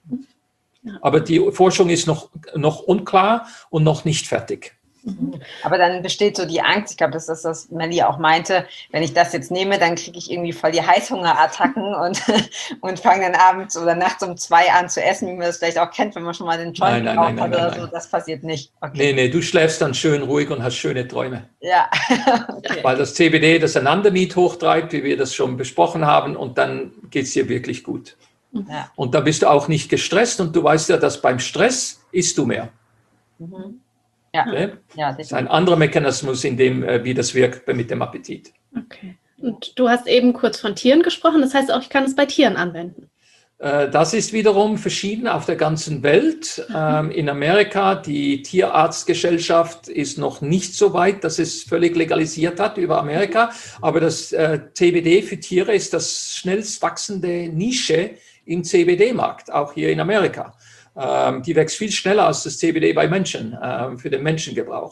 [SPEAKER 3] Aber die Forschung ist noch, noch unklar und noch nicht fertig.
[SPEAKER 4] Aber dann besteht so die Angst, ich glaube, das ist das, was Melli auch meinte, wenn ich das jetzt nehme, dann kriege ich irgendwie voll die Heißhungerattacken und, und fange dann abends oder nachts um zwei an zu essen, wie man das vielleicht auch kennt, wenn man schon mal den Joint geraucht hat oder so. Das passiert nicht. Okay.
[SPEAKER 3] Nee, nee, du schläfst dann schön ruhig und hast schöne Träume.
[SPEAKER 4] Ja. Okay.
[SPEAKER 3] Weil das C B D das Anandamid hochtreibt, wie wir das schon besprochen haben, und dann geht es dir wirklich gut. Ja. Und da bist du auch nicht gestresst und du weißt ja, dass beim Stress isst du mehr.
[SPEAKER 4] Mhm. Ja.
[SPEAKER 3] Okay?
[SPEAKER 4] Ja,
[SPEAKER 3] das ist ein anderer Mechanismus, in dem, wie das wirkt mit dem Appetit.
[SPEAKER 2] Okay. Und du hast eben kurz von Tieren gesprochen, das heißt auch, ich kann es bei Tieren anwenden.
[SPEAKER 3] Das ist wiederum verschieden auf der ganzen Welt. Mhm. In Amerika, die Tierarztgesellschaft ist noch nicht so weit, dass es völlig legalisiert hat über Amerika. Aber das C B D für Tiere ist das schnellst wachsende Nische im C B D-Markt, auch hier in Amerika. Die wächst viel schneller als das C B D bei Menschen, für den Menschengebrauch.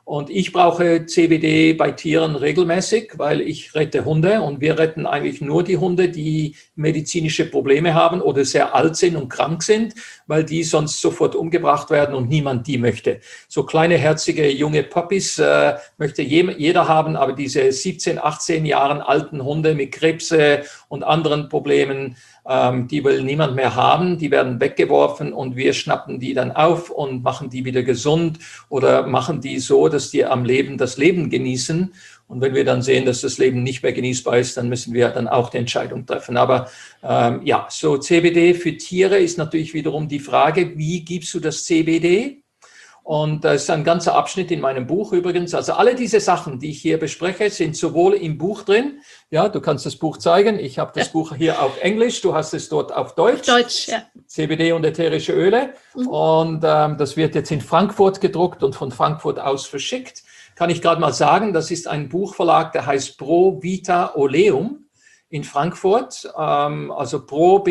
[SPEAKER 3] Und ich brauche C B D bei Tieren regelmäßig, weil ich rette Hunde und wir retten eigentlich nur die Hunde, die medizinische Probleme haben oder sehr alt sind und krank sind, weil die sonst sofort umgebracht werden und niemand die möchte. So kleine, herzige, junge Puppies äh, möchte je, jeder haben, aber diese siebzehn, achtzehn Jahre alten Hunde mit Krebse und anderen Problemen, ähm, die will niemand mehr haben, die werden weggeworfen und wir schnappen die dann auf und machen die wieder gesund oder machen die so, dass die am Leben das Leben genießen. Und wenn wir dann sehen, dass das Leben nicht mehr genießbar ist, dann müssen wir dann auch die Entscheidung treffen. Aber ähm, ja, so C B D für Tiere ist natürlich wiederum die Frage, wie gibst du das C B D? Und das ist ein ganzer Abschnitt in meinem Buch übrigens. Also alle diese Sachen, die ich hier bespreche, sind sowohl im Buch drin. Ja, du kannst das Buch zeigen. Ich habe das ja. Buch hier auf Englisch. Du hast es dort auf Deutsch.
[SPEAKER 2] Deutsch, ja.
[SPEAKER 3] C B D und ätherische Öle. Mhm. Und ähm, das wird jetzt in Frankfurt gedruckt und von Frankfurt aus verschickt. Kann ich gerade mal sagen, das ist ein Buchverlag, der heißt Pro Vita Oleum in Frankfurt. Ähm, also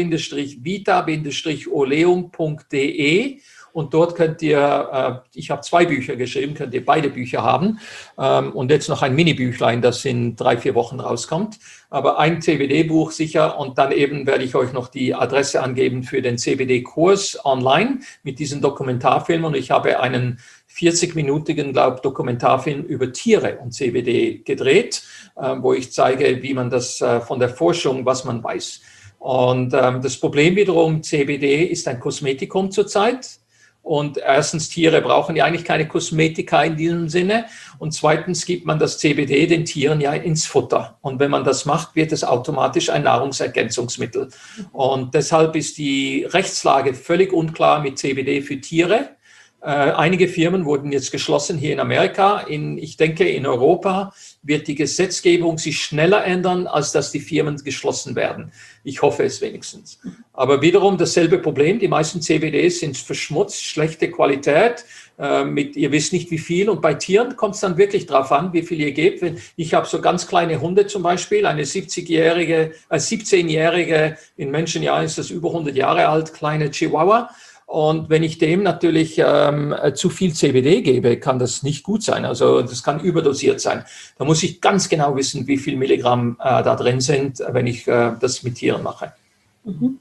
[SPEAKER 3] pro-vita-oleum punkt de. Und dort könnt ihr, äh, ich habe zwei Bücher geschrieben, könnt ihr beide Bücher haben. Ähm, und jetzt noch ein Mini-Büchlein, das in drei, vier Wochen rauskommt. Aber ein C B D-Buch sicher. Und dann eben werde ich euch noch die Adresse angeben für den C B D-Kurs online mit diesen Dokumentarfilmen. Und ich habe einen vierzig-minütigen, glaube ich, Dokumentarfilm über Tiere und C B D gedreht, äh, wo ich zeige, wie man das äh, von der Forschung, was man weiß. Und ähm, das Problem wiederum, C B D ist ein Kosmetikum zurzeit. Und erstens, Tiere brauchen ja eigentlich keine Kosmetika in diesem Sinne. Und zweitens gibt man das C B D den Tieren ja ins Futter. Und wenn man das macht, wird es automatisch ein Nahrungsergänzungsmittel. Und deshalb ist die Rechtslage völlig unklar mit C B D für Tiere. Äh, einige Firmen wurden jetzt geschlossen hier in Amerika. In, ich denke, in Europa wird die Gesetzgebung sich schneller ändern, als dass die Firmen geschlossen werden. Ich hoffe es wenigstens. Aber wiederum dasselbe Problem. Die meisten C B Ds sind verschmutzt, schlechte Qualität. Äh, mit, ihr wisst nicht, wie viel. Und bei Tieren kommt es dann wirklich drauf an, wie viel ihr gebt. Wenn, ich habe so ganz kleine Hunde zum Beispiel, eine siebzigjährige, äh, siebzehnjährige, in Menschenjahren ist das über hundert Jahre alt, kleine Chihuahua. Und wenn ich dem natürlich ähm, zu viel C B D gebe, kann das nicht gut sein. Also das kann überdosiert sein. Da muss ich ganz genau wissen, wie viel Milligramm äh, da drin sind, wenn ich äh, das mit Tieren mache.
[SPEAKER 2] Mhm.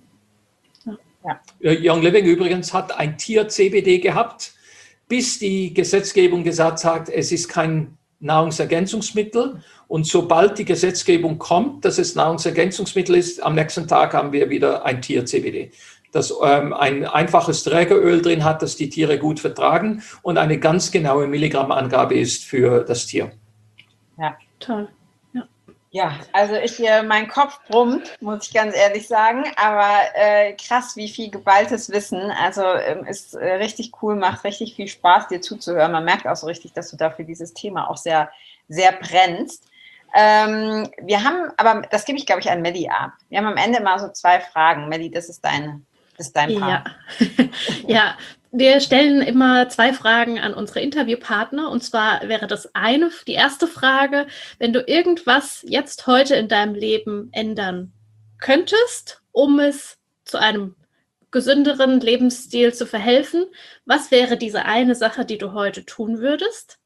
[SPEAKER 2] Ja.
[SPEAKER 3] Young Living übrigens hat ein Tier-C B D gehabt, bis die Gesetzgebung gesagt hat, es ist kein Nahrungsergänzungsmittel. Und sobald die Gesetzgebung kommt, dass es Nahrungsergänzungsmittel ist, am nächsten Tag haben wir wieder ein Tier-C B D. Das ähm, ein einfaches Trägeröl drin hat, das die Tiere gut vertragen und eine ganz genaue Milligrammangabe ist für das Tier.
[SPEAKER 4] Ja,
[SPEAKER 2] toll. Ja,
[SPEAKER 4] ja also ich, äh, mein Kopf brummt, muss ich ganz ehrlich sagen, aber äh, krass, wie viel geballtes Wissen. Also ähm, ist äh, richtig cool, macht richtig viel Spaß, dir zuzuhören. Man merkt auch so richtig, dass du dafür dieses Thema auch sehr, sehr brennst. Ähm, wir haben, aber das gebe ich, glaube ich, an Melli ab. Wir haben am Ende mal so zwei Fragen. Melli, das ist deine. Das ist dein Part.
[SPEAKER 2] Ja. Ja, wir stellen immer zwei Fragen an unsere Interviewpartner. Und zwar wäre das eine, die erste Frage, wenn du irgendwas jetzt heute in deinem Leben ändern könntest, um es zu einem gesünderen Lebensstil zu verhelfen, was wäre diese eine Sache, die du heute tun würdest?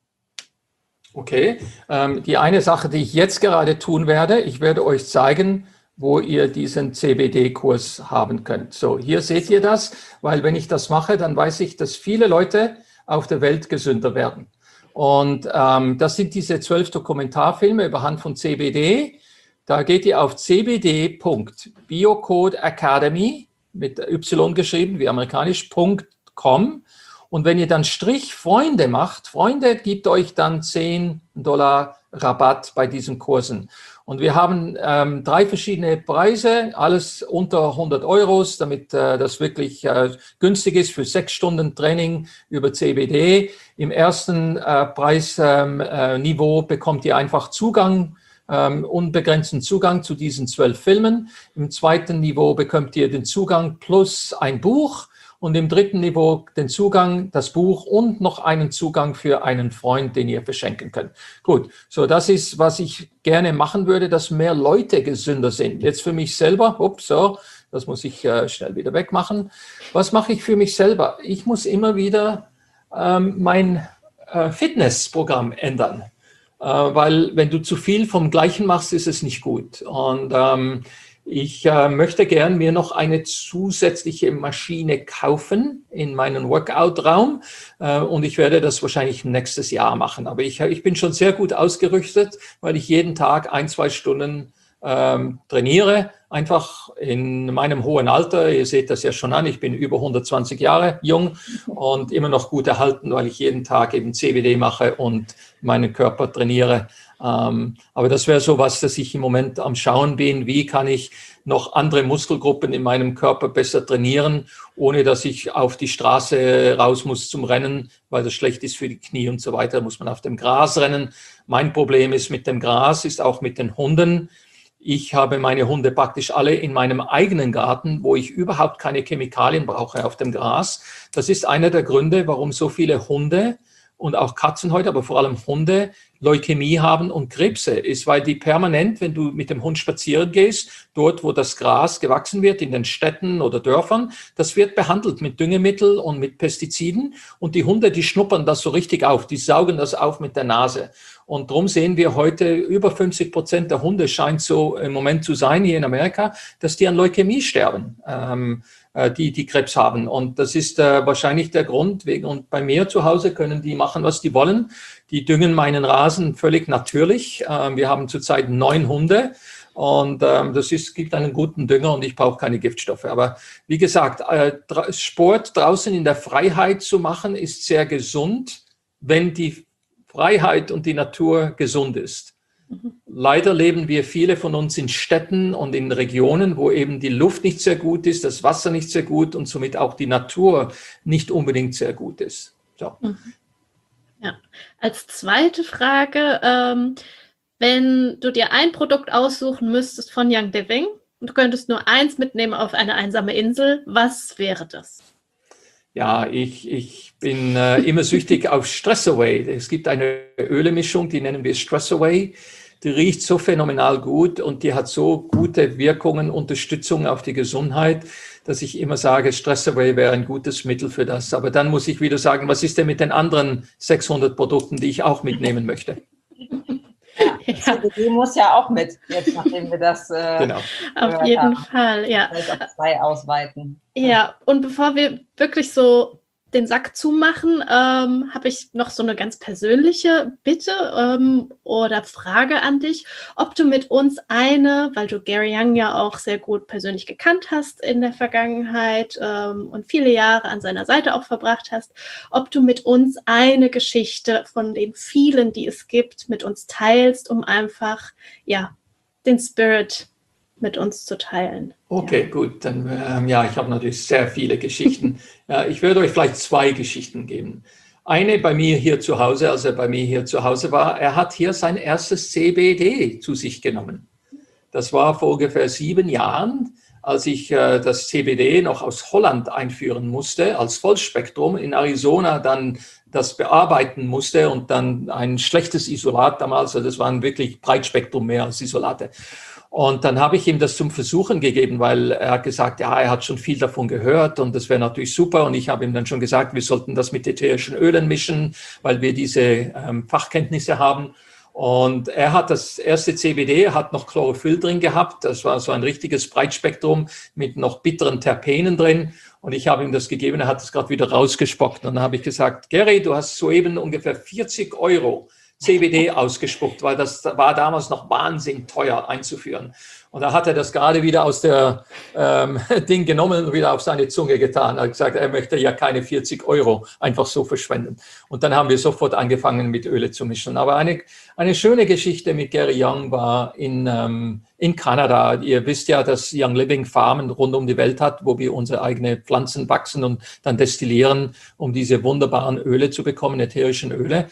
[SPEAKER 3] Okay, ähm, die eine Sache, die ich jetzt gerade tun werde, ich werde euch zeigen, wo ihr diesen C B D-Kurs haben könnt. So, hier seht ihr das, weil wenn ich das mache, dann weiß ich, dass viele Leute auf der Welt gesünder werden. Und ähm, das sind diese zwölf Dokumentarfilme über Hand von C B D. Da geht ihr auf c b d punkt biocode academy mit Y geschrieben, wie amerikanisch, .com. Und wenn ihr dann Strich Freunde macht, Freunde gibt euch dann zehn Dollar Rabatt bei diesen Kursen. Und wir haben ähm, drei verschiedene Preise, alles unter hundert Euros, damit äh, das wirklich äh, günstig ist für sechs Stunden Training über C B D. Im ersten äh, Preisniveau ähm, äh, bekommt ihr einfach Zugang, ähm, unbegrenzten Zugang zu diesen zwölf Filmen. Im zweiten Niveau bekommt ihr den Zugang plus ein Buch. Und im dritten Niveau den Zugang, das Buch und noch einen Zugang für einen Freund, den ihr verschenken könnt. Gut, so das ist, was ich gerne machen würde, dass mehr Leute gesünder sind. Jetzt für mich selber, ups, so, das muss ich äh, schnell wieder wegmachen. Was mache ich für mich selber? Ich muss immer wieder ähm, mein äh, Fitnessprogramm ändern. Äh, weil wenn du zu viel vom Gleichen machst, ist es nicht gut. Und ähm, ich äh, möchte gern mir noch eine zusätzliche Maschine kaufen in meinen Workout-Raum äh, und ich werde das wahrscheinlich nächstes Jahr machen. Aber ich, ich bin schon sehr gut ausgerüstet, weil ich jeden Tag ein, zwei Stunden ähm, trainiere. Einfach in meinem hohen Alter, ihr seht das ja schon an, ich bin über hundertzwanzig Jahre jung und immer noch gut erhalten, weil ich jeden Tag eben C B D mache und meinen Körper trainiere. Ähm, aber das wäre so was, dass ich im Moment am Schauen bin, wie kann ich noch andere Muskelgruppen in meinem Körper besser trainieren, ohne dass ich auf die Straße raus muss zum Rennen, weil das schlecht ist für die Knie und so weiter. Da muss man auf dem Gras rennen. Mein Problem ist mit dem Gras, ist auch mit den Hunden. Ich habe meine Hunde praktisch alle in meinem eigenen Garten, wo ich überhaupt keine Chemikalien brauche auf dem Gras. Das ist einer der Gründe, warum so viele Hunde und auch Katzen heute, aber vor allem Hunde, Leukämie haben und Krebse, ist, weil die permanent, wenn du mit dem Hund spazieren gehst, dort, wo das Gras gewachsen wird, in den Städten oder Dörfern, das wird behandelt mit Düngemittel und mit Pestiziden und die Hunde, die schnuppern das so richtig auf, die saugen das auf mit der Nase. Und darum sehen wir heute, über fünfzig Prozent der Hunde scheint so im Moment zu sein hier in Amerika, dass die an Leukämie sterben. Ähm, die die Krebs haben. Und das ist äh, wahrscheinlich der Grund. Wegen, und bei mir zu Hause können die machen, was die wollen. Die düngen meinen Rasen völlig natürlich. Ähm, wir haben zurzeit neun Hunde und ähm, das ist, gibt einen guten Dünger und ich brauche keine Giftstoffe. Aber wie gesagt, äh, Sport draußen in der Freiheit zu machen, ist sehr gesund, wenn die Freiheit und die Natur gesund ist. Leider leben wir viele von uns in Städten und in Regionen, wo eben die Luft nicht sehr gut ist, das Wasser nicht sehr gut und somit auch die Natur nicht unbedingt sehr gut ist. So.
[SPEAKER 2] Ja. Als zweite Frage, ähm, wenn du dir ein Produkt aussuchen müsstest von Young Living und du könntest nur eins mitnehmen auf eine einsame Insel, was wäre das?
[SPEAKER 3] Ja, ich, ich bin äh, immer süchtig auf Stress Away. Es gibt eine Ölemischung, die nennen wir Stress Away. Die riecht so phänomenal gut und die hat so gute Wirkungen, Unterstützung auf die Gesundheit, dass ich immer sage, Stress Away wäre ein gutes Mittel für das. Aber dann muss ich wieder sagen, was ist denn mit den anderen sechshundert Produkten, die ich auch mitnehmen möchte?
[SPEAKER 4] Ja, C B D muss ja auch mit, jetzt nachdem wir das äh,
[SPEAKER 2] genau. Auf jeden
[SPEAKER 4] haben.
[SPEAKER 2] Fall, ja.
[SPEAKER 4] Vielleicht auf zwei ausweiten.
[SPEAKER 2] Ja, und bevor wir wirklich so den Sack zumachen, ähm, habe ich noch so eine ganz persönliche Bitte ähm, oder Frage an dich, ob du mit uns eine, weil du Gary Young ja auch sehr gut persönlich gekannt hast in der Vergangenheit ähm, und viele Jahre an seiner Seite auch verbracht hast, ob du mit uns eine Geschichte von den vielen, die es gibt, mit uns teilst, um einfach ja den Spirit mit uns zu teilen.
[SPEAKER 3] Okay, ja. Gut. Dann, ähm, ja, ich habe natürlich sehr viele Geschichten. Ja, ich würde euch vielleicht zwei Geschichten geben. Eine bei mir hier zu Hause, als er bei mir hier zu Hause war, er hat hier sein erstes C B D zu sich genommen. Das war vor ungefähr sieben Jahren, als ich äh, das C B D noch aus Holland einführen musste, als Vollspektrum, in Arizona dann das bearbeiten musste und dann ein schlechtes Isolat damals, also das waren wirklich Breitspektrum mehr als Isolate. Und dann habe ich ihm das zum Versuchen gegeben, weil er hat gesagt, ja, er hat schon viel davon gehört und das wäre natürlich super. Und ich habe ihm dann schon gesagt, wir sollten das mit ätherischen Ölen mischen, weil wir diese ähm, Fachkenntnisse haben. Und er hat das erste C B D, hat noch Chlorophyll drin gehabt. Das war so ein richtiges Breitspektrum mit noch bitteren Terpenen drin. Und ich habe ihm das gegeben, er hat es gerade wieder rausgespuckt. Und dann habe ich gesagt, Gary, du hast soeben ungefähr vierzig Euro C B D ausgespuckt, weil das war damals noch wahnsinnig teuer einzuführen. Und da hat er das gerade wieder aus der ähm, Ding genommen und wieder auf seine Zunge getan. Er hat gesagt, er möchte ja keine vierzig Euro einfach so verschwenden. Und dann haben wir sofort angefangen, mit Öle zu mischen. Aber eine, eine schöne Geschichte mit Gary Young war in, ähm, in Kanada. Ihr wisst ja, dass Young Living Farmen rund um die Welt hat, wo wir unsere eigenen Pflanzen wachsen und dann destillieren, um diese wunderbaren Öle zu bekommen, ätherischen Öle.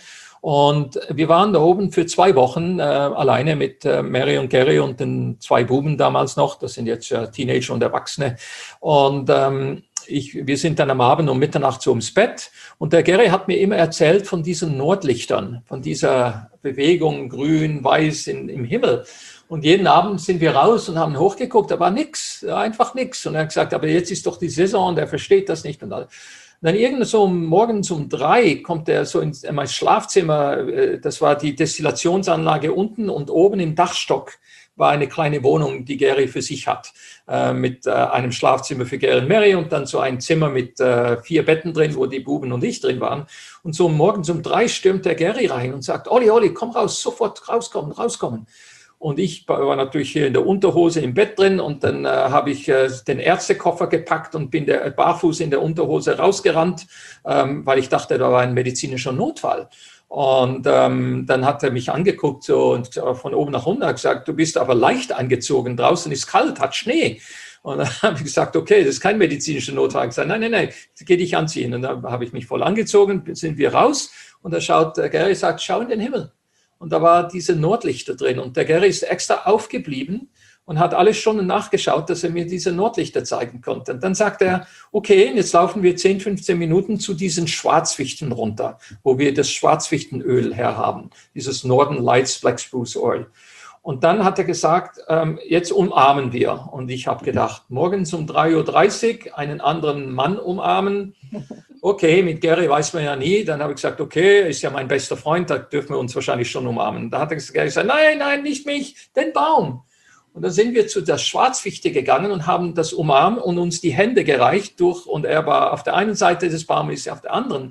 [SPEAKER 3] Und wir waren da oben für zwei Wochen äh, alleine mit äh, Mary und Gary und den zwei Buben damals noch. Das sind jetzt äh, Teenager und Erwachsene. Und ähm, ich, wir sind dann am Abend um Mitternacht so ins Bett. Und der Gary hat mir immer erzählt von diesen Nordlichtern, von dieser Bewegung grün, weiß in, im Himmel. Und jeden Abend sind wir raus und haben hochgeguckt, da war nichts, einfach nichts. Und er hat gesagt, aber jetzt ist doch die Saison und er versteht das nicht. Und dann irgendwann so morgens um drei kommt er so in mein Schlafzimmer, das war die Destillationsanlage unten und oben im Dachstock war eine kleine Wohnung, die Gary für sich hat, äh, mit äh, einem Schlafzimmer für Gary und Mary und dann so ein Zimmer mit äh, vier Betten drin, wo die Buben und ich drin waren. Und so morgens um drei stürmt der Gary rein und sagt, Olli, Olli, komm raus, sofort rauskommen, rauskommen. Und ich war natürlich hier in der Unterhose im Bett drin und dann äh, habe ich äh, den Ärztekoffer gepackt und bin der, barfuß in der Unterhose rausgerannt, ähm, weil ich dachte, da war ein medizinischer Notfall. Und ähm, dann hat er mich angeguckt so, und von oben nach unten gesagt, du bist aber leicht angezogen, draußen ist kalt, hat Schnee. Und dann habe ich gesagt, okay, das ist kein medizinischer Notfall. Ich gesagt, nein, nein, nein, geh dich anziehen. Und dann habe ich mich voll angezogen, sind wir raus und da schaut der Gary, sagt, schau in den Himmel. Und da war diese Nordlichter drin und der Gary ist extra aufgeblieben und hat alle Stunden nachgeschaut, dass er mir diese Nordlichter zeigen konnte. Und dann sagt er, okay, jetzt laufen wir zehn, fünfzehn Minuten zu diesen Schwarzfichten runter, wo wir das Schwarzfichtenöl herhaben, dieses Northern Lights Black Spruce Oil. Und dann hat er gesagt, ähm, jetzt umarmen wir. Und ich habe gedacht, morgens um drei Uhr dreißig einen anderen Mann umarmen. Okay, mit Gary weiß man ja nie. Dann habe ich gesagt, okay, er ist ja mein bester Freund, da dürfen wir uns wahrscheinlich schon umarmen. Da hat er gesagt, nein, nein, nicht mich, den Baum. Und dann sind wir zu der Schwarzfichte gegangen und haben das umarmt und uns die Hände gereicht durch, und er war auf der einen Seite des Baumes, auf der anderen.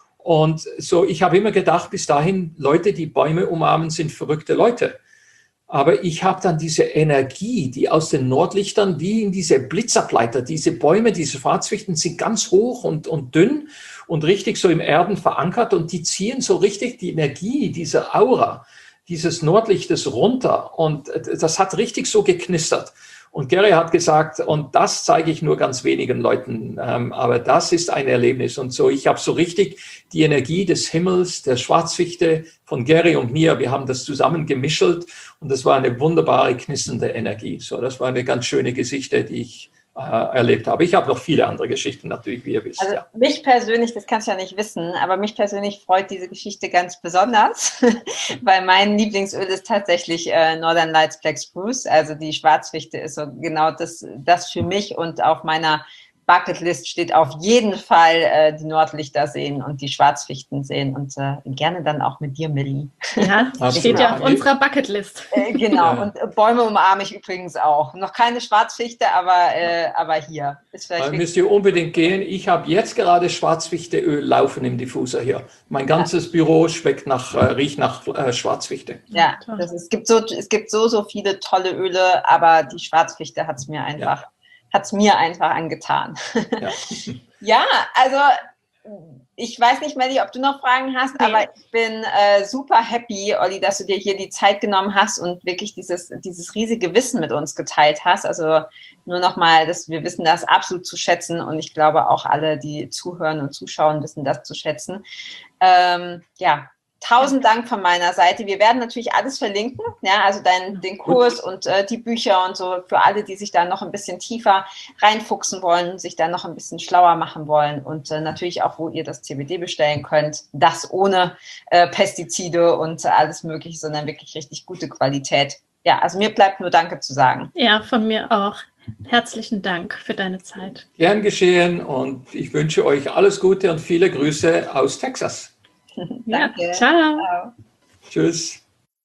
[SPEAKER 3] Und so, ich habe immer gedacht, bis dahin, Leute, die Bäume umarmen, sind verrückte Leute. Aber ich habe dann diese Energie, die aus den Nordlichtern, wie in diese Blitzableiter, diese Bäume, diese Schwarzfichten sind ganz hoch und, und dünn und richtig so im Erden verankert und die ziehen so richtig die Energie, diese Aura dieses Nordlichtes runter und das hat richtig so geknistert. Und Gary hat gesagt, und das zeige ich nur ganz wenigen Leuten, ähm, aber das ist ein Erlebnis. Und so, ich habe so richtig die Energie des Himmels, der Schwarzfichte von Gary und mir, wir haben das zusammen gemischelt und das war eine wunderbare, knisternde Energie. So, das war eine ganz schöne Geschichte, die ich äh, erlebt habe. Ich habe noch viele andere Geschichten natürlich, wie ihr wisst.
[SPEAKER 4] Also
[SPEAKER 3] ja.
[SPEAKER 4] Mich persönlich, das kannst du ja nicht wissen, aber mich persönlich freut diese Geschichte ganz besonders, weil mein Lieblingsöl ist tatsächlich äh, Northern Lights Black Spruce, also die Schwarzfichte ist so genau das, das für mich und auf meiner Bucketlist steht auf jeden Fall äh, die Nordlichter sehen und die Schwarzfichten sehen und äh, gerne dann auch mit dir, Millie.
[SPEAKER 2] Ja, das steht ja auf unserer Bucketlist.
[SPEAKER 4] Äh, genau, ja. Und äh, Bäume umarme ich übrigens auch. Noch keine Schwarzfichte, aber, äh, aber hier. Ist vielleicht
[SPEAKER 3] da müsst ihr unbedingt gehen. Ich habe jetzt gerade Schwarzfichteöl laufen im Diffuser hier. Mein ganzes ja. Büro schmeckt nach, äh, riecht nach äh, Schwarzfichte.
[SPEAKER 4] Ja, das ist, es, gibt so, es gibt so, so viele tolle Öle, aber die Schwarzfichte hat es mir einfach... Ja. hat es mir einfach angetan. Ja, ja, also ich weiß nicht, Melli, ob du noch Fragen hast, nee. aber ich bin äh, super happy, Olli, dass du dir hier die Zeit genommen hast und wirklich dieses, dieses riesige Wissen mit uns geteilt hast. Also nur nochmal, dass wir wissen das absolut zu schätzen und ich glaube auch alle, die zuhören und zuschauen, wissen das zu schätzen. Ähm, ja, tausend Dank von meiner Seite. Wir werden natürlich alles verlinken, ja, also dein, den Kurs und äh, die Bücher und so für alle, die sich da noch ein bisschen tiefer reinfuchsen wollen, sich da noch ein bisschen schlauer machen wollen und äh, natürlich auch, wo ihr das C B D bestellen könnt, das ohne äh, Pestizide und äh, alles mögliche, sondern wirklich richtig gute Qualität. Ja, also mir bleibt nur Danke zu sagen.
[SPEAKER 2] Ja, von mir auch. Herzlichen Dank für deine Zeit.
[SPEAKER 3] Gern geschehen und ich wünsche euch alles Gute und viele Grüße aus Texas.
[SPEAKER 4] Danke.
[SPEAKER 2] Ja, ciao.
[SPEAKER 4] ciao.
[SPEAKER 3] Tschüss.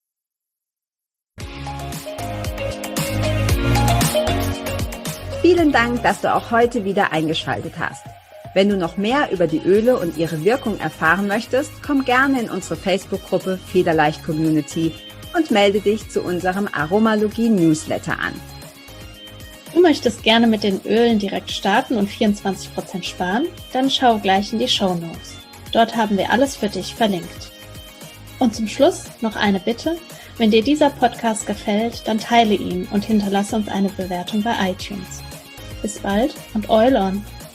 [SPEAKER 1] Vielen Dank, dass du auch heute wieder eingeschaltet hast. Wenn du noch mehr über die Öle und ihre Wirkung erfahren möchtest, komm gerne in unsere Facebook-Gruppe Federleicht Community und melde dich zu unserem Aromalogie-Newsletter an.
[SPEAKER 2] Du möchtest gerne mit den Ölen direkt starten und vierundzwanzig Prozent sparen? Dann schau gleich in die Shownotes. Dort haben wir alles für dich verlinkt. Und zum Schluss noch eine Bitte. Wenn dir dieser Podcast gefällt, dann teile ihn und hinterlasse uns eine Bewertung bei iTunes. Bis bald und Oil on!